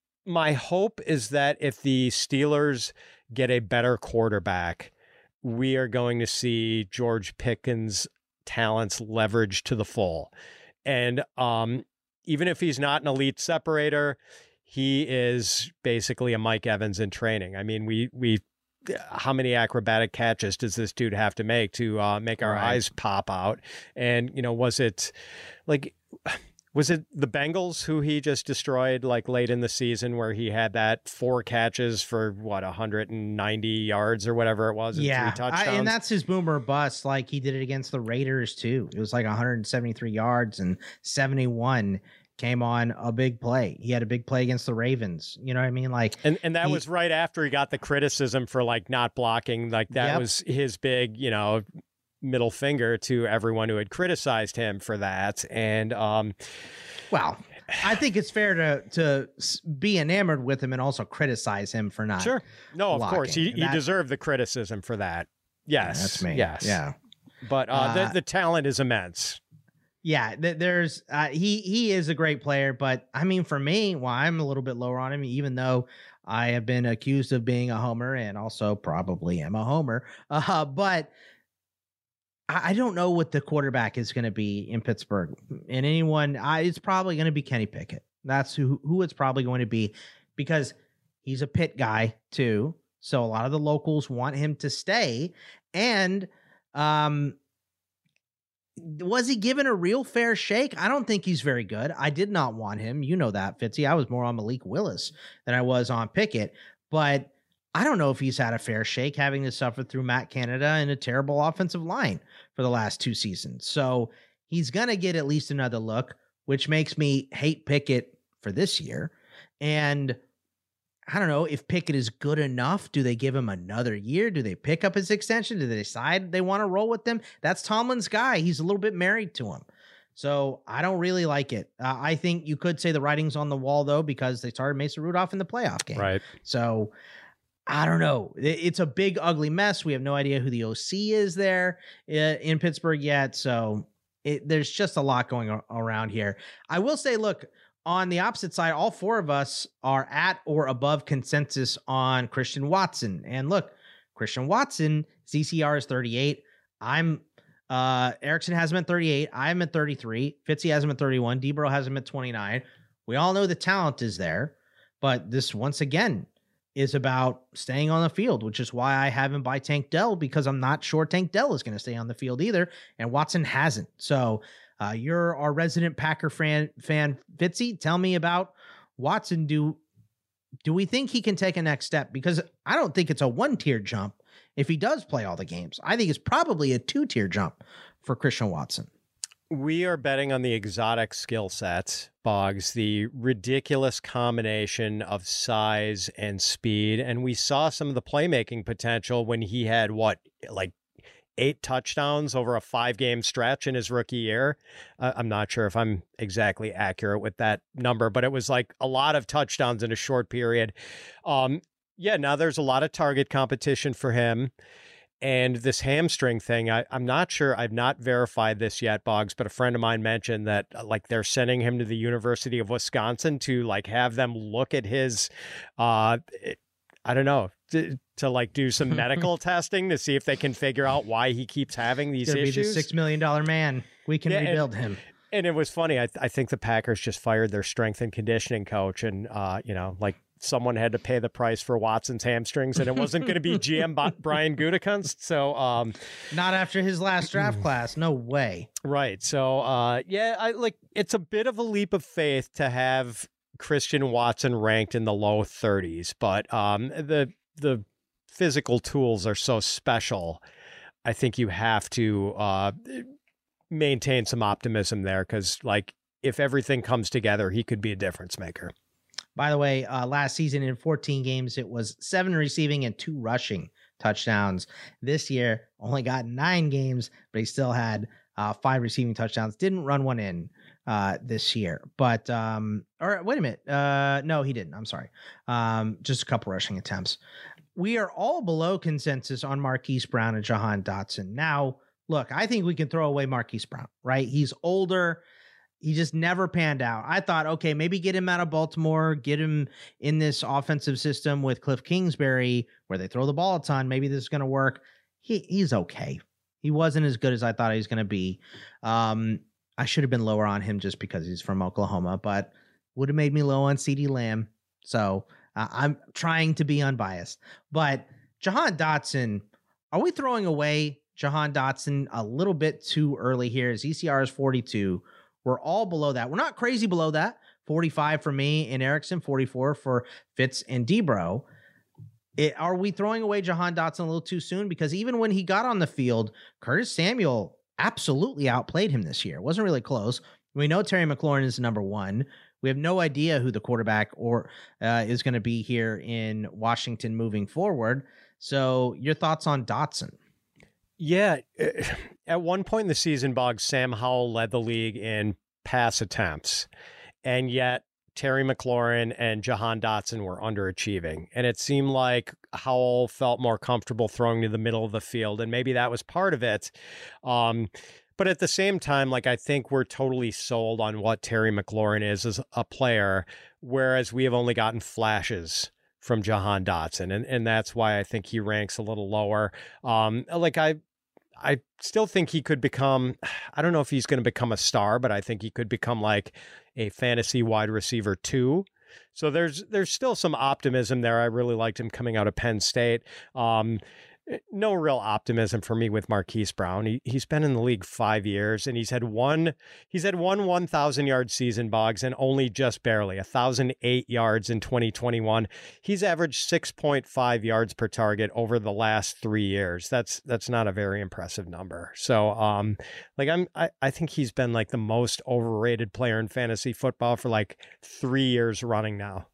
my hope is that if the Steelers get a better quarterback, we are going to see George Pickens' talents leveraged to the full. And um, even if he's not an elite separator, he is basically a Mike Evans in training. I mean, we we how many acrobatic catches does this dude have to make to uh, make our right. eyes pop out? And, you know, was it like, was it the Bengals who he just destroyed like late in the season where he had that four catches for what, one hundred ninety yards or whatever it was? And yeah. Three touchdowns? I, and that's his boomer bust. Like he did it against the Raiders too. It was like one hundred seventy-three yards and seventy-one came on a big play. He had a big play against the Ravens. You know what I mean? Like, and and that he, was right after he got the criticism for like not blocking. Like that yep. was his big, you know, middle finger to everyone who had criticized him for that. And um, well, I think it's fair to to be enamored with him and also criticize him for not. Sure. No, of blocking. course he, he that, deserved the criticism for that. Yes, yeah, that's me. Yes. Yeah. But uh, uh, the the talent is immense. Yeah, th- there's uh, he he is a great player, but I mean, for me, well, I'm a little bit lower on him, even though I have been accused of being a homer and also probably am a homer. Uh, but I, I don't know what the quarterback is going to be in Pittsburgh. And anyone, I, it's probably going to be Kenny Pickett. That's who who it's probably going to be because he's a Pitt guy too. So a lot of the locals want him to stay, and um. was he given a real fair shake? I don't think he's very good. I did not want him. You know that, Fitzy. I was more on Malik Willis than I was on Pickett. But I don't know if he's had a fair shake having to suffer through Matt Canada and a terrible offensive line for the last two seasons. So he's going to get at least another look, which makes me hate Pickett for this year. And I don't know if Pickett is good enough. Do they give him another year? Do they pick up his extension? Do they decide they want to roll with him? That's Tomlin's guy. He's a little bit married to him. So I don't really like it. Uh, I think you could say the writing's on the wall, though, because they started Mason Rudolph in the playoff game. Right. So I don't know. It's a big, ugly mess. We have no idea who the O C is there in Pittsburgh yet. So it, there's just a lot going around here. I will say, look, on the opposite side, all four of us are at or above consensus on Christian Watson. And look, Christian Watson, C C R is thirty-eight. I'm uh, Erickson has him at thirty-eight. I'm at thirty-three. Fitzy has him at thirty-one. Debro has him at twenty-nine. We all know the talent is there, but this once again is about staying on the field, which is why I have him by Tank Dell, because I'm not sure Tank Dell is going to stay on the field either, and Watson hasn't. So Uh, you're our resident Packer fan, fan Fitzy. Tell me about Watson. Do do we think he can take a next step? Because I don't think it's a one-tier jump if he does play all the games. I think it's probably a two-tier jump for Christian Watson. We are betting on the exotic skill sets, Boggs, the ridiculous combination of size and speed. And we saw some of the playmaking potential when he had, what, like, eight touchdowns over a five game stretch in his rookie year. Uh, I'm not sure if I'm exactly accurate with that number, but it was like a lot of touchdowns in a short period. Um, yeah, now there's a lot of target competition for him. And this hamstring thing, I, I'm not sure. I've not verified this yet, Boggs, but a friend of mine mentioned that like they're sending him to the University of Wisconsin to like have them look at his, uh, I don't know, to, to like do some medical testing to see if they can figure out why he keeps having these He's gonna issues. Be the six million dollar man. We can yeah, rebuild and, him. And it was funny. I, I think the Packers just fired their strength and conditioning coach, and uh, you know, like someone had to pay the price for Watson's hamstrings, and it wasn't going to be G M Brian Gutekunst. So, um, not after his last draft class. No way. Right. So, uh, yeah, I like it's a bit of a leap of faith to have Christian Watson ranked in the low thirties, but um, the the physical tools are so special. I think you have to uh, maintain some optimism there because, like, if everything comes together, he could be a difference maker. By the way, uh, last season in fourteen games, it was seven receiving and two rushing touchdowns. This year, only got nine games, but he still had uh, five receiving touchdowns. Didn't run one in uh, this year. But, um, or wait a minute. Uh, no, he didn't. I'm sorry. Um, just a couple rushing attempts. We are all below consensus on Marquise Brown and Jahan Dotson. Now, look, I think we can throw away Marquise Brown, right? He's older. He just never panned out. I thought, okay, maybe get him out of Baltimore, get him in this offensive system with Cliff Kingsbury where they throw the ball a ton. Maybe this is going to work. He He's okay. He wasn't as good as I thought he was going to be. Um, I should have been lower on him just because he's from Oklahoma, but would have made me low on CeeDee Lamb. So uh, I'm trying to be unbiased. But Jahan Dotson, are we throwing away Jahan Dotson a little bit too early here? His E C R is forty-two. We're all below that. We're not crazy below that. forty-five for me and Erickson, forty-four for Fitz and Debro. It, are we throwing away Jahan Dotson a little too soon? Because even when he got on the field, Curtis Samuel absolutely outplayed him this year. It wasn't really close. We know Terry McLaurin is number one. We have no idea who the quarterback or uh, is going to be here in Washington moving forward. So your thoughts on Dotson? Yeah. At one point in the season, Boggs, Sam Howell led the league in pass attempts. And yet Terry McLaurin and Jahan Dotson were underachieving. And it seemed like Howell felt more comfortable throwing to the middle of the field. And maybe that was part of it. Um, but at the same time, like, I think we're totally sold on what Terry McLaurin is as a player, whereas we have only gotten flashes from Jahan Dotson. And, and that's why I think he ranks a little lower. Um, like I, I still think he could become, I don't know if he's going to become a star, but I think he could become like a fantasy wide receiver too. So there's, there's still some optimism there. I really liked him coming out of Penn State. Um, No real optimism for me with Marquise Brown. He, he's been in the league five years and he's had one, he's had one one thousand yard season, Boggs, and only just barely one thousand eight yards in twenty twenty-one. He's averaged six point five yards per target over the last three years. That's, that's not a very impressive number. So, um, like I'm, I, I think he's been like the most overrated player in fantasy football for like three years running now.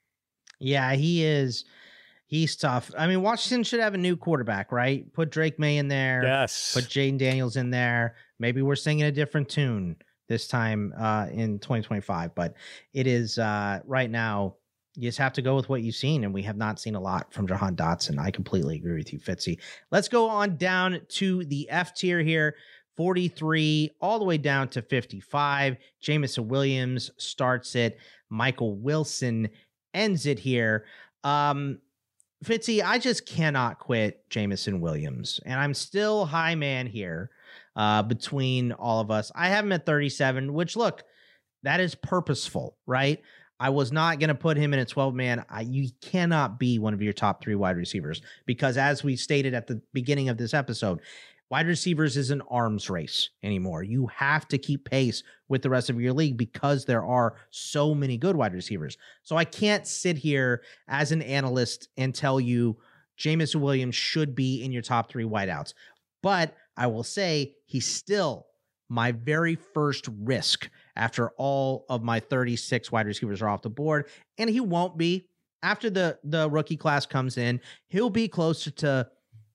Yeah, he is. He's tough. I mean, Washington should have a new quarterback, right? Put Drake May in there. Yes. Put Jaden Daniels in there. Maybe we're singing a different tune this time uh, in twenty twenty-five. But it is uh, right now, you just have to go with what you've seen. And we have not seen a lot from Jahan Dotson. I completely agree with you, Fitzy. Let's go on down to the F tier here. forty-three all the way down to fifty-five. Jameson Williams starts it. Michael Wilson ends it here. Um, Fitzy, I just cannot quit Jameson Williams, and I'm still high man here uh, between all of us. I have him at thirty-seven, which, look, that is purposeful, right? I was not going to put him in a twelve man. I, you cannot be one of your top three wide receivers because, as we stated at the beginning of this episode, wide receivers is an arms race anymore. You have to keep pace with the rest of your league because there are so many good wide receivers. So I can't sit here as an analyst and tell you Jameson Williams should be in your top three wideouts. But I will say he's still my very first risk after all of my thirty-six wide receivers are off the board. And he won't be. After the, the rookie class comes in, he'll be closer to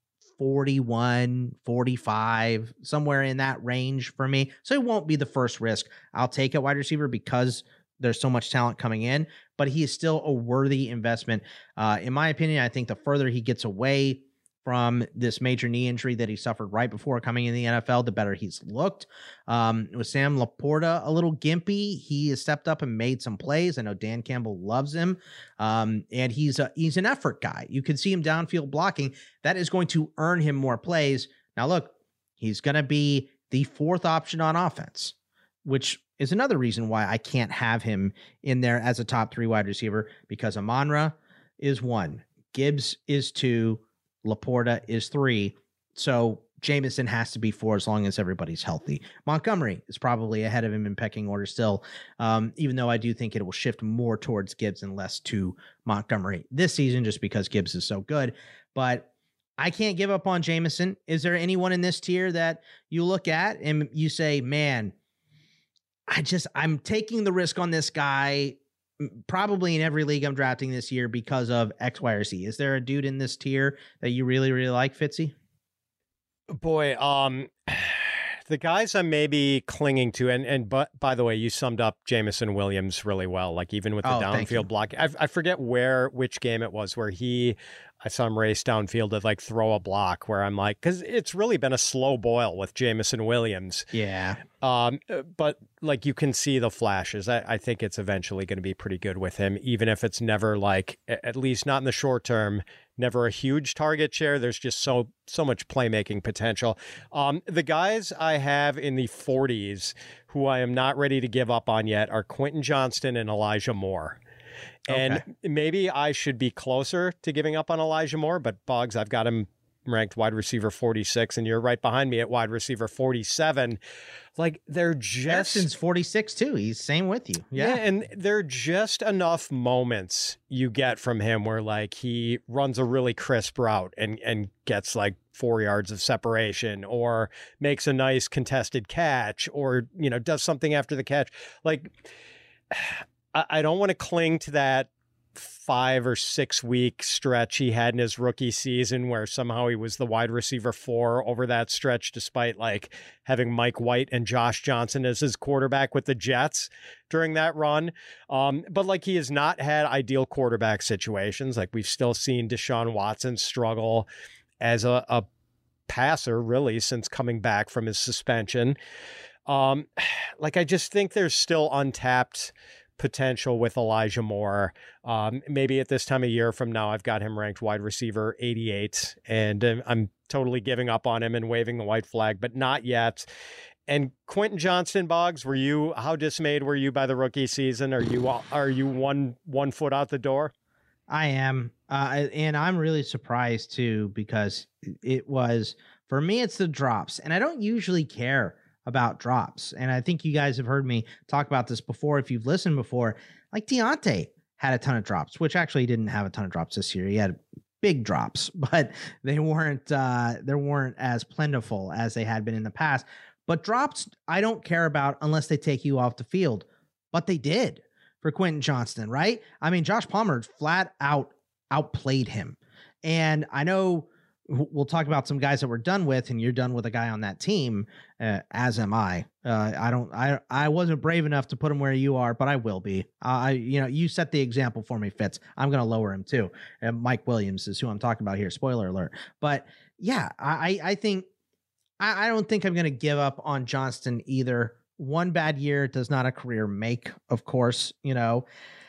forty-one, forty-five, somewhere in that range for me. So it won't be the first risk I'll take at wide receiver because there's so much talent coming in, but he is still a worthy investment. Uh, in my opinion, I think the further he gets away from this major knee injury that he suffered right before coming in the N F L, the better he's looked. Um, with Sam Laporta a little gimpy, he has stepped up and made some plays. I know Dan Campbell loves him, um, and he's a, he's an effort guy. You can see him downfield blocking. That is going to earn him more plays. Now, look, he's going to be the fourth option on offense, which is another reason why I can't have him in there as a top three wide receiver, because Amon-Ra is one, Gibbs is two, Laporta is three. So Jameson has to be four as long as everybody's healthy. Montgomery is probably ahead of him in pecking order still, um, even though I do think it will shift more towards Gibbs and less to Montgomery this season just because Gibbs is so good. But I can't give up on Jameson. Is there anyone in this tier that you look at and you say, man, I just, I'm taking the risk on this guy probably in every league I'm drafting this year because of X, Y, or Z? Is there a dude in this tier that you really, really like, Fitzy? Boy, um, the guys I'm maybe clinging to, and and but by the way, you summed up Jameson Williams really well. Like even with the oh, downfield block, I, I forget where which game it was where he, I saw him race downfield to like throw a block. Where I'm like, because it's really been a slow boil with Jameson Williams. Yeah. Um, but like you can see the flashes. I, I think it's eventually going to be pretty good with him, even if it's never like, at least not in the short term, never a huge target share. There's just so so much playmaking potential. Um, the guys I have in the forties who I am not ready to give up on yet are Quentin Johnston and Elijah Moore. And okay. maybe I should be closer to giving up on Elijah Moore, but Boggs, I've got him ranked wide receiver forty-six, and you're right behind me at wide receiver forty-seven. Like they're just Harrison's forty-six too. He's same with you. Yeah. yeah. And they're just enough moments you get from him where like he runs a really crisp route and, and gets like four yards of separation or makes a nice contested catch or, you know, does something after the catch. Like I, I don't want to cling to that five or six week stretch he had in his rookie season where somehow he was the wide receiver four over that stretch, despite like having Mike White and Josh Johnson as his quarterback with the Jets during that run. Um, but like he has not had ideal quarterback situations. Like we've still seen Deshaun Watson struggle as a, a passer really since coming back from his suspension. Um, like I just think there's still untapped potential with Elijah Moore. Um, maybe at this time of year from now, I've got him ranked wide receiver eighty-eight, and um, I'm totally giving up on him and waving the white flag, but not yet. And Quentin Johnston, Boggs, were you, how dismayed were you by the rookie season? Are you, are you one, one foot out the door? I am. Uh, and I'm really surprised too, because it was, for me, it's the drops, and I don't usually care about drops. And I think you guys have heard me talk about this before. If you've listened before, like Deontay had a ton of drops, which actually didn't have a ton of drops this year. He had big drops, but they weren't, uh, they weren't as plentiful as they had been in the past. But drops, I don't care about unless they take you off the field, but they did for Quentin Johnston, right? I mean, Josh Palmer flat out outplayed him. And I know we'll talk about some guys that we're done with, and you're done with a guy on that team, uh, as am I. Uh, I don't, I, I wasn't brave enough to put him where you are, but I will be. I, uh, you know, you set the example for me, Fitz. I'm going to lower him too. And Mike Williams is who I'm talking about here. Spoiler alert. But yeah, I, I think, I, I don't think I'm going to give up on Johnston either. One bad year does not a career make, of course, you know.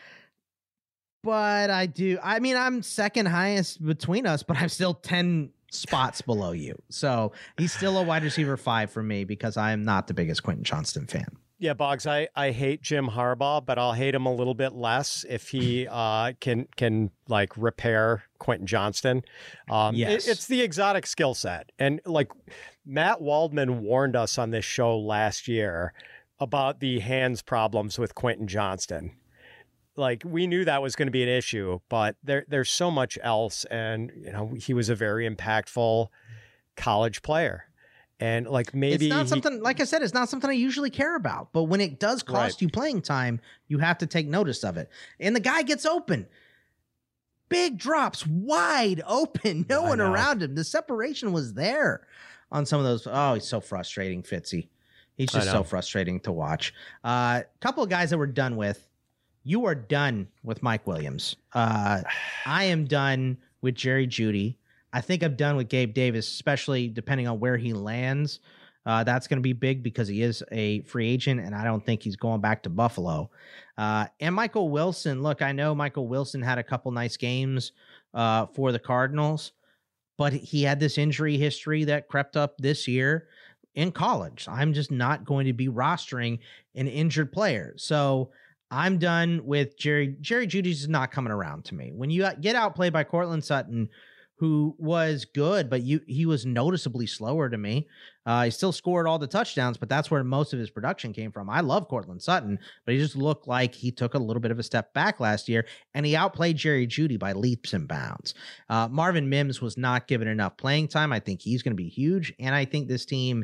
But I do. I mean, I'm second highest between us, but I'm still ten spots below you. So he's still a wide receiver five for me because I am not the biggest Quentin Johnston fan. Yeah, Boggs, I, I hate Jim Harbaugh, but I'll hate him a little bit less if he uh, can can like repair Quentin Johnston. Um, yes. it, it's the exotic skill set. And like Matt Waldman warned us on this show last year about the hands problems with Quentin Johnston. Like we knew that was going to be an issue, but there there's so much else. And, you know, he was a very impactful college player. And like maybe it's not he, something, like I said, it's not something I usually care about. But when it does cost right. you playing time, you have to take notice of it. And the guy gets open. Big drops, wide open, no I one know. around him. The separation was there on some of those. Oh, he's so frustrating, Fitzy. He's just so frustrating to watch. A uh, couple of guys that we're done with. You are done with Mike Williams. Uh, I am done with Jerry Jeudy. I think I'm done with Gabe Davis, especially depending on where he lands. Uh, that's going to be big because he is a free agent, and I don't think he's going back to Buffalo. Uh, and Michael Wilson, look, I know Michael Wilson had a couple nice games uh, for the Cardinals, but he had this injury history that crept up this year in college. I'm just not going to be rostering an injured player. So I'm done with Jerry. Jerry Jeudy's not coming around to me. When you get outplayed by Cortland Sutton, who was good, but you he was noticeably slower to me. Uh, he still scored all the touchdowns, but that's where most of his production came from. I love Cortland Sutton, but he just looked like he took a little bit of a step back last year, and he outplayed Jerry Jeudy by leaps and bounds. Uh, Marvin Mims was not given enough playing time. I think he's going to be huge, and I think this team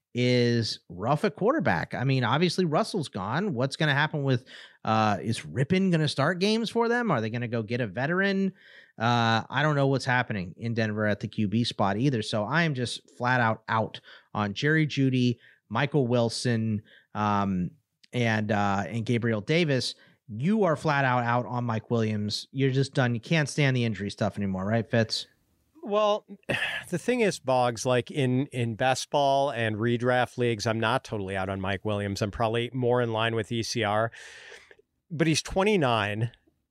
is rough at quarterback. I mean, obviously Russell's gone. What's going to happen with, uh, is Rippon going to start games for them? Are they going to go get a veteran? Uh, I don't know what's happening in Denver at the Q B spot either. So I am just flat out out on Jerry Jeudy, Michael Wilson, um, and, uh, and Gabriel Davis. You are flat out out on Mike Williams. You're just done. You can't stand the injury stuff anymore, right, Fitz? Well, the thing is, Boggs, like in, in best ball and redraft leagues, I'm not totally out on Mike Williams. I'm probably more in line with E C R, but he's twenty-nine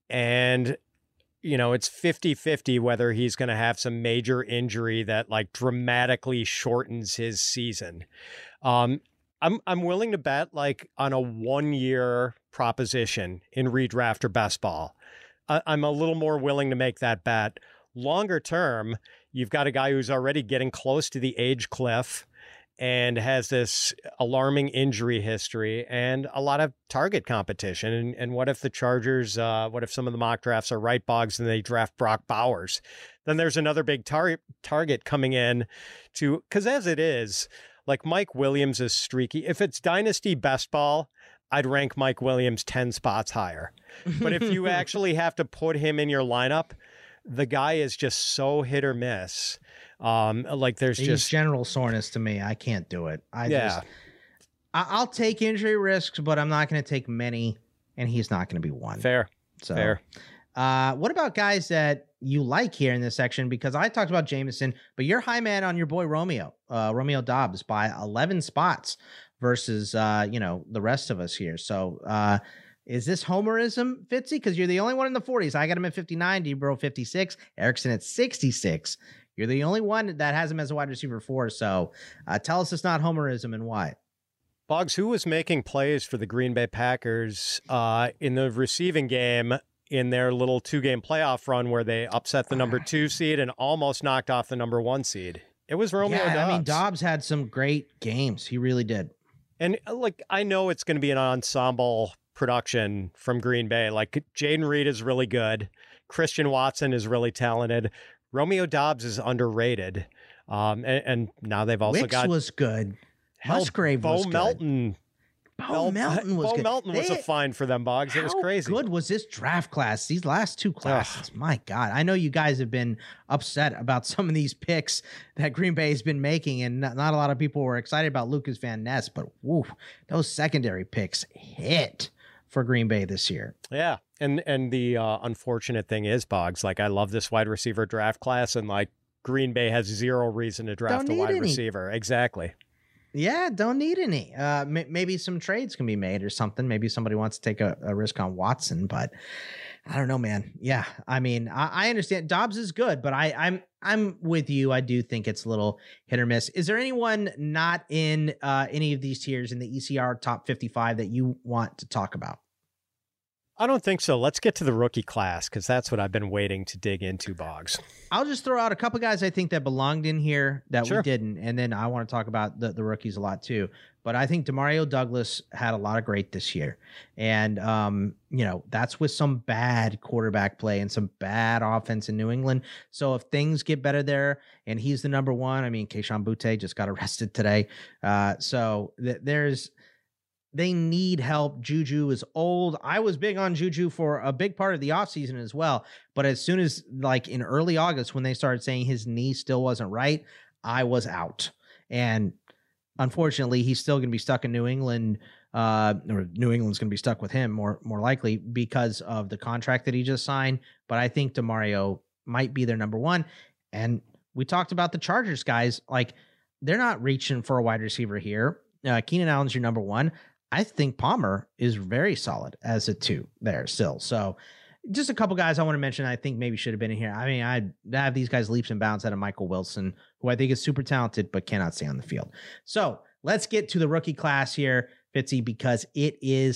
and, you know, it's fifty-fifty whether he's going to have some major injury that like dramatically shortens his season. Um, I'm, I'm willing to bet like on a one year proposition in redraft or best ball. I, I'm a little more willing to make that bet. Longer term, you've got a guy who's already getting close to the age cliff and has this alarming injury history and a lot of target competition. And, and what if the Chargers, uh, what if some of the mock drafts are right, Boggs, and they draft Brock Bowers? Then there's another big tar- target coming in to, because as it is, like Mike Williams is streaky. If it's dynasty best ball, I'd rank Mike Williams ten spots higher. But if you actually have to put him in your lineup, the guy is just so hit or miss. Um, like there's He's just general soreness to me. I can't do it. I yeah. just, I, I'll take injury risks, but I'm not going to take many, and he's not going to be one. Fair. So, Fair. Uh, what about guys that you like here in this section? Because I talked about Jameson, but you're high man on your boy Romeo, uh, Romeo Doubs by eleven spots versus, uh, you know, the rest of us here. So, uh, is this homerism, Fitzy? Because you're the only one in the forties. I got him at fifty-nine, Debro fifty-six, Erickson at sixty-six. You're the only one that has him as a wide receiver four. So uh, tell us it's not homerism and why. Boggs, who was making plays for the Green Bay Packers uh, in the receiving game in their little two-game playoff run where they upset the number two seed and almost knocked off the number one seed? It was Romeo yeah, Doubs. I mean, Dobbs had some great games. He really did. And like, I know it's going to be an ensemble production from Green Bay. Like Jaden Reed is really good. Christian Watson is really talented. Romeo Doubs is underrated. Um, and, and now they've also Wicks got was good. Musgrave Bo was good. Melton. Bo Mel- Melton was Bo good. Melton was They- a find for them, Boggs. It was How crazy. good was this draft class? These last two classes, my God! I know you guys have been upset about some of these picks that Green Bay has been making, and not, not a lot of people were excited about Lucas Van Ness. But woo, those secondary picks hit for Green Bay this year. Yeah. And and the uh, unfortunate thing is, Boggs, like I love this wide receiver draft class, and like Green Bay has zero reason to draft Don't a need wide any. receiver. Exactly. Yeah, don't need any. Uh, m- maybe some trades can be made or something. Maybe somebody wants to take a, a risk on Watson, but I don't know, man. Yeah, I mean, I, I understand Dobbs is good, but I, I'm I'm with you. I do think it's a little hit or miss. Is there anyone not in uh, any of these tiers in the E C R top fifty-five that you want to talk about? I don't think so. Let's get to the rookie class because that's what I've been waiting to dig into, Boggs. I'll just throw out a couple guys I think that belonged in here that Sure. we didn't, and then I want to talk about the, the rookies a lot too. But I think Demario Douglas had a lot of great this year, and um, you know that's with some bad quarterback play and some bad offense in New England. So if things get better there, and he's the number one, I mean, Kayshon Boutte just got arrested today, uh, so th- there's. They need help. Juju is old. I was big on Juju for a big part of the offseason as well. But as soon as like in early August, when they started saying his knee still wasn't right, I was out. And unfortunately, he's still going to be stuck in New England. Uh, or New England's going to be stuck with him more, more likely because of the contract that he just signed. But I think DeMario might be their number one. And we talked about the Chargers guys. Like they're not reaching for a wide receiver here. Uh, Keenan Allen's your number one. I think Palmer is very solid as a two there still. So just a couple guys I want to mention I think maybe should have been in here. I mean, I'd have these guys leaps and bounds out of Michael Wilson, who I think is super talented but cannot stay on the field. So let's get to the rookie class here, Fitzy, because it is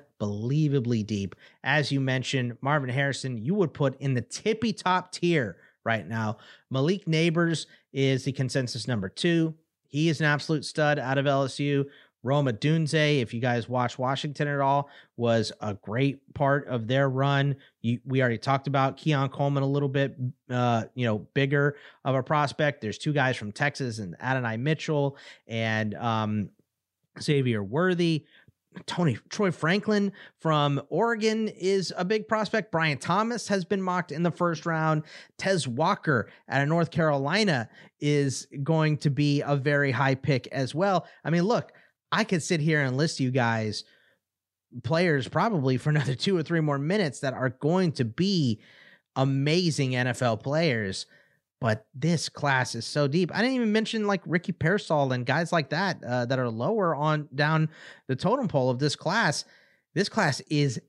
unbelievably deep. As you mentioned, Marvin Harrison, you would put in the tippy top tier right now. Malik Neighbors is the consensus number two. He is an absolute stud out of L S U. Rome Odunze, if you guys watch Washington at all, was a great part of their run. You, we already talked about Keon Coleman a little bit, uh, you know, bigger of a prospect. There's two guys from Texas, and Adonai Mitchell and um, Xavier Worthy. Tony Troy Franklin from Oregon is a big prospect. Brian Thomas has been mocked in the first round. Tez Walker out of North Carolina is going to be a very high pick as well. I mean, look, I could sit here and list you guys players probably for another two or three more minutes that are going to be amazing N F L players. But this class is so deep. I didn't even mention like Ricky Pearsall and guys like that uh, that are lower on down the totem pole of this class. This class is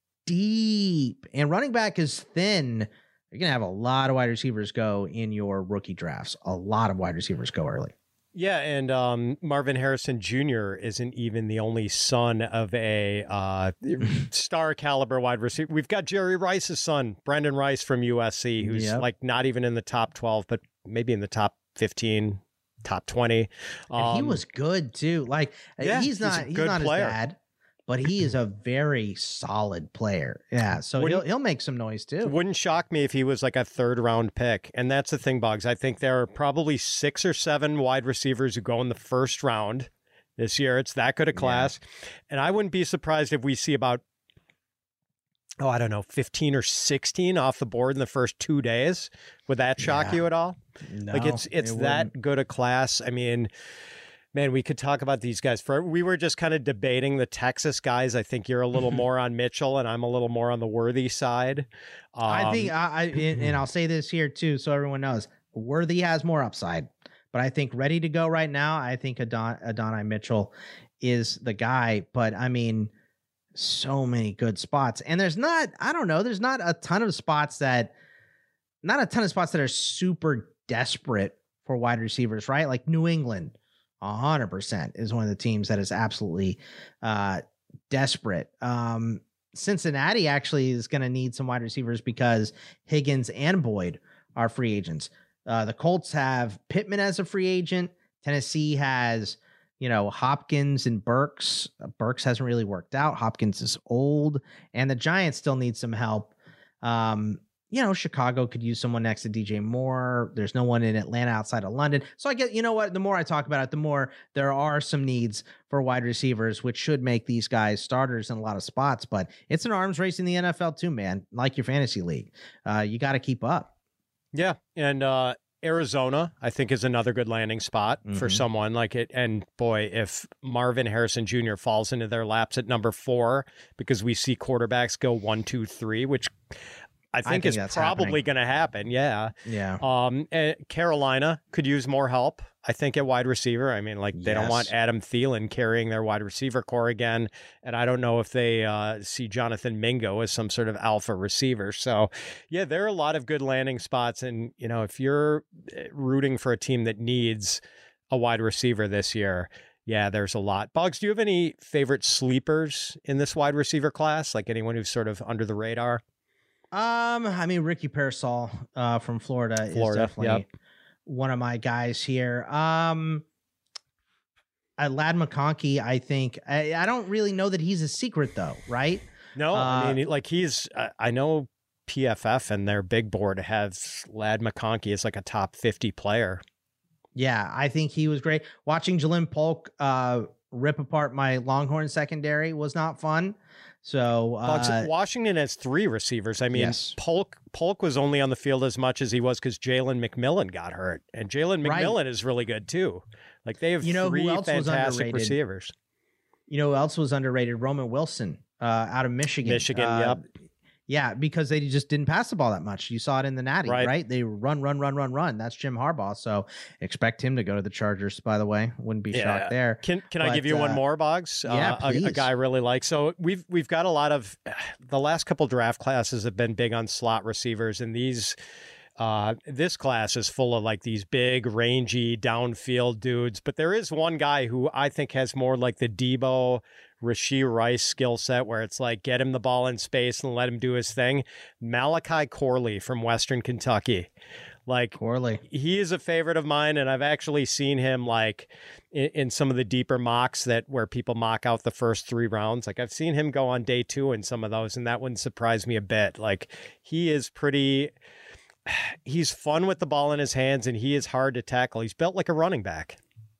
deep, and running back is thin. You're going to have a lot of wide receivers go in your rookie drafts. A lot of wide receivers go early. Yeah, and um, Marvin Harrison Junior isn't even the only son of a uh, star caliber wide receiver. We've got Jerry Rice's son, Brendan Rice from U S C, who's yep. like not even in the top twelve, but maybe in the top fifteen, top twenty. Um, and he was good too. Like yeah, he's not he's, he's not player. as bad, but he is a very solid player. Yeah, so wouldn't, he'll he'll make some noise too. It wouldn't shock me if he was like a third round pick. And that's the thing, Boggs. I think there are probably six or seven wide receivers who go in the first round this year. It's that good a class. Yeah. And I wouldn't be surprised if we see about, oh, I don't know, fifteen or sixteen off the board in the first two days. Would that shock yeah. you at all? No, like it's it's it that wouldn't. good a class. I mean, man, we could talk about these guys for. We were just kind of debating the Texas guys. I think you're a little more on Mitchell, and I'm a little more on the Worthy side. Um, I think, I, I and I'll say this here too, so everyone knows, Worthy has more upside. But I think ready to go right now, I think Adon, Adonai Mitchell is the guy. But I mean, so many good spots, and there's not. I don't know. There's not a ton of spots that, not a ton of spots that are super desperate for wide receivers, right? Like New England. A hundred percent is one of the teams that is absolutely uh, desperate. Um, Cincinnati actually is going to need some wide receivers because Higgins and Boyd are free agents. Uh, the Colts have Pittman as a free agent. Tennessee has, you know, Hopkins and Burks. Uh, Burks hasn't really worked out. Hopkins is old, and the Giants still need some help. Um, You know, Chicago could use someone next to D J Moore. There's no one in Atlanta outside of London. So I get, you know what, the more I talk about it, the more there are some needs for wide receivers, which should make these guys starters in a lot of spots. But it's an arms race in the N F L too, man, like your fantasy league. Uh, you got to keep up. Yeah. And uh, Arizona, I think, is another good landing spot mm-hmm. for someone like it. And boy, if Marvin Harrison Junior falls into their laps at number four, because we see quarterbacks go one, two, three, which I think, I think is probably going to happen. Yeah. Yeah. Um, Carolina could use more help, I think, at wide receiver. I mean, like they yes. don't want Adam Thielen carrying their wide receiver core again. And I don't know if they uh, see Jonathan Mingo as some sort of alpha receiver. So, yeah, there are a lot of good landing spots. And, you know, if you're rooting for a team that needs a wide receiver this year, yeah, there's a lot. Boggs, do you have any favorite sleepers in this wide receiver class? Like anyone who's sort of under the radar? Um, I mean, Ricky Pearsall uh, from Florida, Florida is definitely yep. one of my guys here. Um, I, Ladd McConkey, I think. I, I don't really know that he's a secret, though, right? No, uh, I mean, like he's, I, I know P F F and their big board has Ladd McConkey as like a top fifty player. Yeah, I think he was great. Watching Jalen Polk uh, rip apart my Longhorn secondary was not fun. So uh, Washington has three receivers. I mean, yes. Polk Polk was only on the field as much as he was because Jalen McMillan got hurt, and Jalen McMillan right. is really good too. Like they have you know, three who else fantastic was receivers. You know who else was underrated? Roman Wilson uh, out of Michigan. Michigan, uh, yep. Yeah, because they just didn't pass the ball that much. You saw it in the Natty, right? right? They run, run, run, run, run. That's Jim Harbaugh. So expect him to go to the Chargers, by the way. Wouldn't be yeah. shocked there. Can Can but, I give you uh, one more, Boggs? Yeah, uh, a, a guy I really like. So we've we've got a lot of the last couple draft classes have been big on slot receivers, and these uh, this class is full of like these big, rangy, downfield dudes. But there is one guy who I think has more like the Debo Rashee Rice skill set where it's like get him the ball in space and let him do his thing. Malachi Corley from Western Kentucky. Like Corley. He is a favorite of mine, and I've actually seen him like in, in some of the deeper mocks that where people mock out the first three rounds. Like I've seen him go on day two in some of those, and that wouldn't surprise me a bit. Like he is pretty, he's fun with the ball in his hands, and he is hard to tackle. He's built like a running back.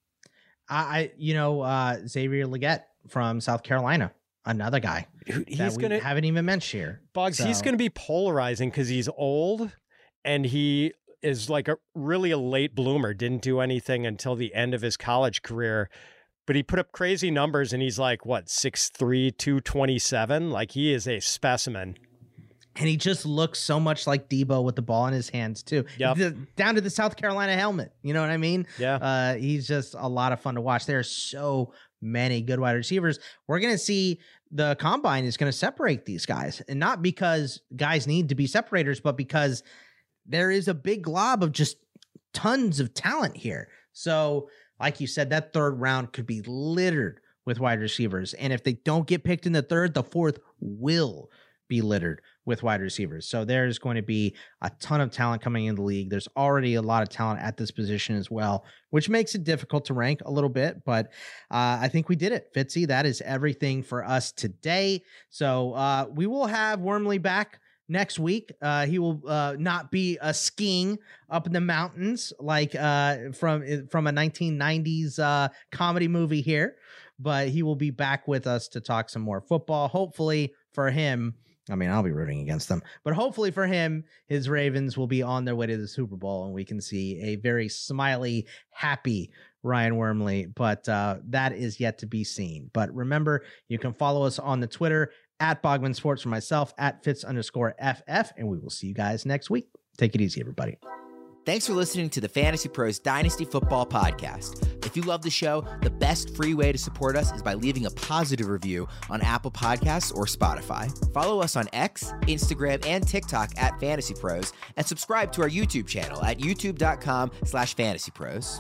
I, you know, uh, Xavier Legette from South Carolina, another guy he's that we gonna, haven't even mentioned here. Bugs, so. He's going to be polarizing because he's old and he is like a really a late bloomer, didn't do anything until the end of his college career, but he put up crazy numbers and he's like, what, six three, two twenty-seven? Like he is a specimen. And he just looks so much like Debo with the ball in his hands too. Yep. The, down to the South Carolina helmet. You know what I mean? Yeah. Uh, he's just a lot of fun to watch. There are so many good wide receivers. We're going to see the combine is going to separate these guys, and not because guys need to be separators, but because there is a big glob of just tons of talent here. So like you said, that third round could be littered with wide receivers. And if they don't get picked in the third, the fourth will be littered with wide receivers. So there's going to be a ton of talent coming in the league. There's already a lot of talent at this position as well, which makes it difficult to rank a little bit, but uh, I think we did it. Fitzy, that is everything for us today. So uh, we will have Wormley back next week. Uh, he will uh, not be uh, skiing up in the mountains like uh, from, from a nineteen nineties uh, comedy movie here, but he will be back with us to talk some more football. Hopefully for him, I mean, I'll be rooting against them, but hopefully for him, his Ravens will be on their way to the Super Bowl and we can see a very smiley, happy Ryan Wormley, but uh, that is yet to be seen. But remember, you can follow us on the Twitter at Bogman Sports for myself, at Fitz underscore F F, and we will see you guys next week. Take it easy, everybody. Thanks for listening to the Fantasy Pros Dynasty Football Podcast. If you love the show, the best free way to support us is by leaving a positive review on Apple Podcasts or Spotify. Follow us on X, Instagram, and TikTok at Fantasy Pros, and subscribe to our YouTube channel at youtube.com slash Fantasy Pros.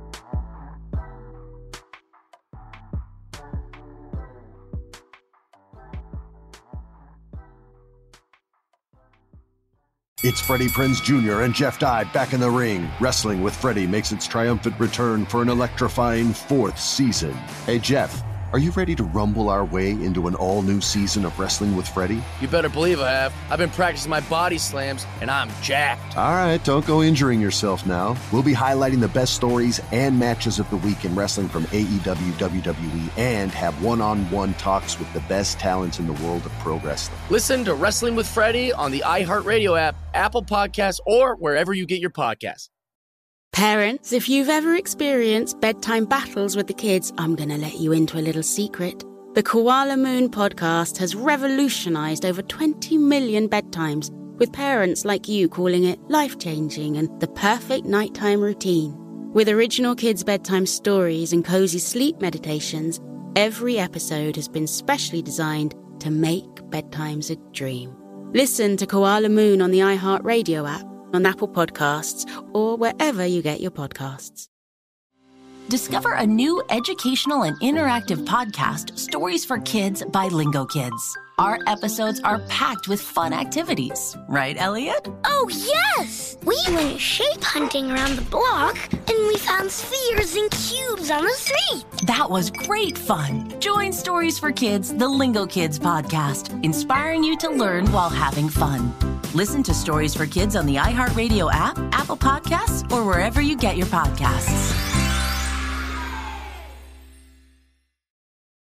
It's Freddie Prinze Junior and Jeff Dye back in the ring. Wrestling with Freddie makes its triumphant return for an electrifying fourth season. Hey, Jeff, are you ready to rumble our way into an all-new season of Wrestling with Freddie? You better believe I have. I've been practicing my body slams, and I'm jacked. All right, don't go injuring yourself now. We'll be highlighting the best stories and matches of the week in wrestling from A E W, W W E, and have one-on-one talks with the best talents in the world of pro wrestling. Listen to Wrestling with Freddie on the iHeartRadio app, Apple Podcasts, or wherever you get your podcasts. Parents, if you've ever experienced bedtime battles with the kids, I'm going to let you into a little secret. The Koala Moon podcast has revolutionized over twenty million bedtimes, with parents like you calling it life-changing and the perfect nighttime routine. With original kids' bedtime stories and cozy sleep meditations, every episode has been specially designed to make bedtimes a dream. Listen to Koala Moon on the iHeartRadio app, on Apple Podcasts, or wherever you get your podcasts. Discover a new educational and interactive podcast, Stories for Kids by Lingo Kids. Our episodes are packed with fun activities. Right, Elliot? Oh, yes! We went shape hunting around the block, and we found spheres and cubes on the street. That was great fun. Join Stories for Kids, the Lingo Kids podcast, inspiring you to learn while having fun. Listen to Stories for Kids on the iHeartRadio app, Apple Podcasts, or wherever you get your podcasts.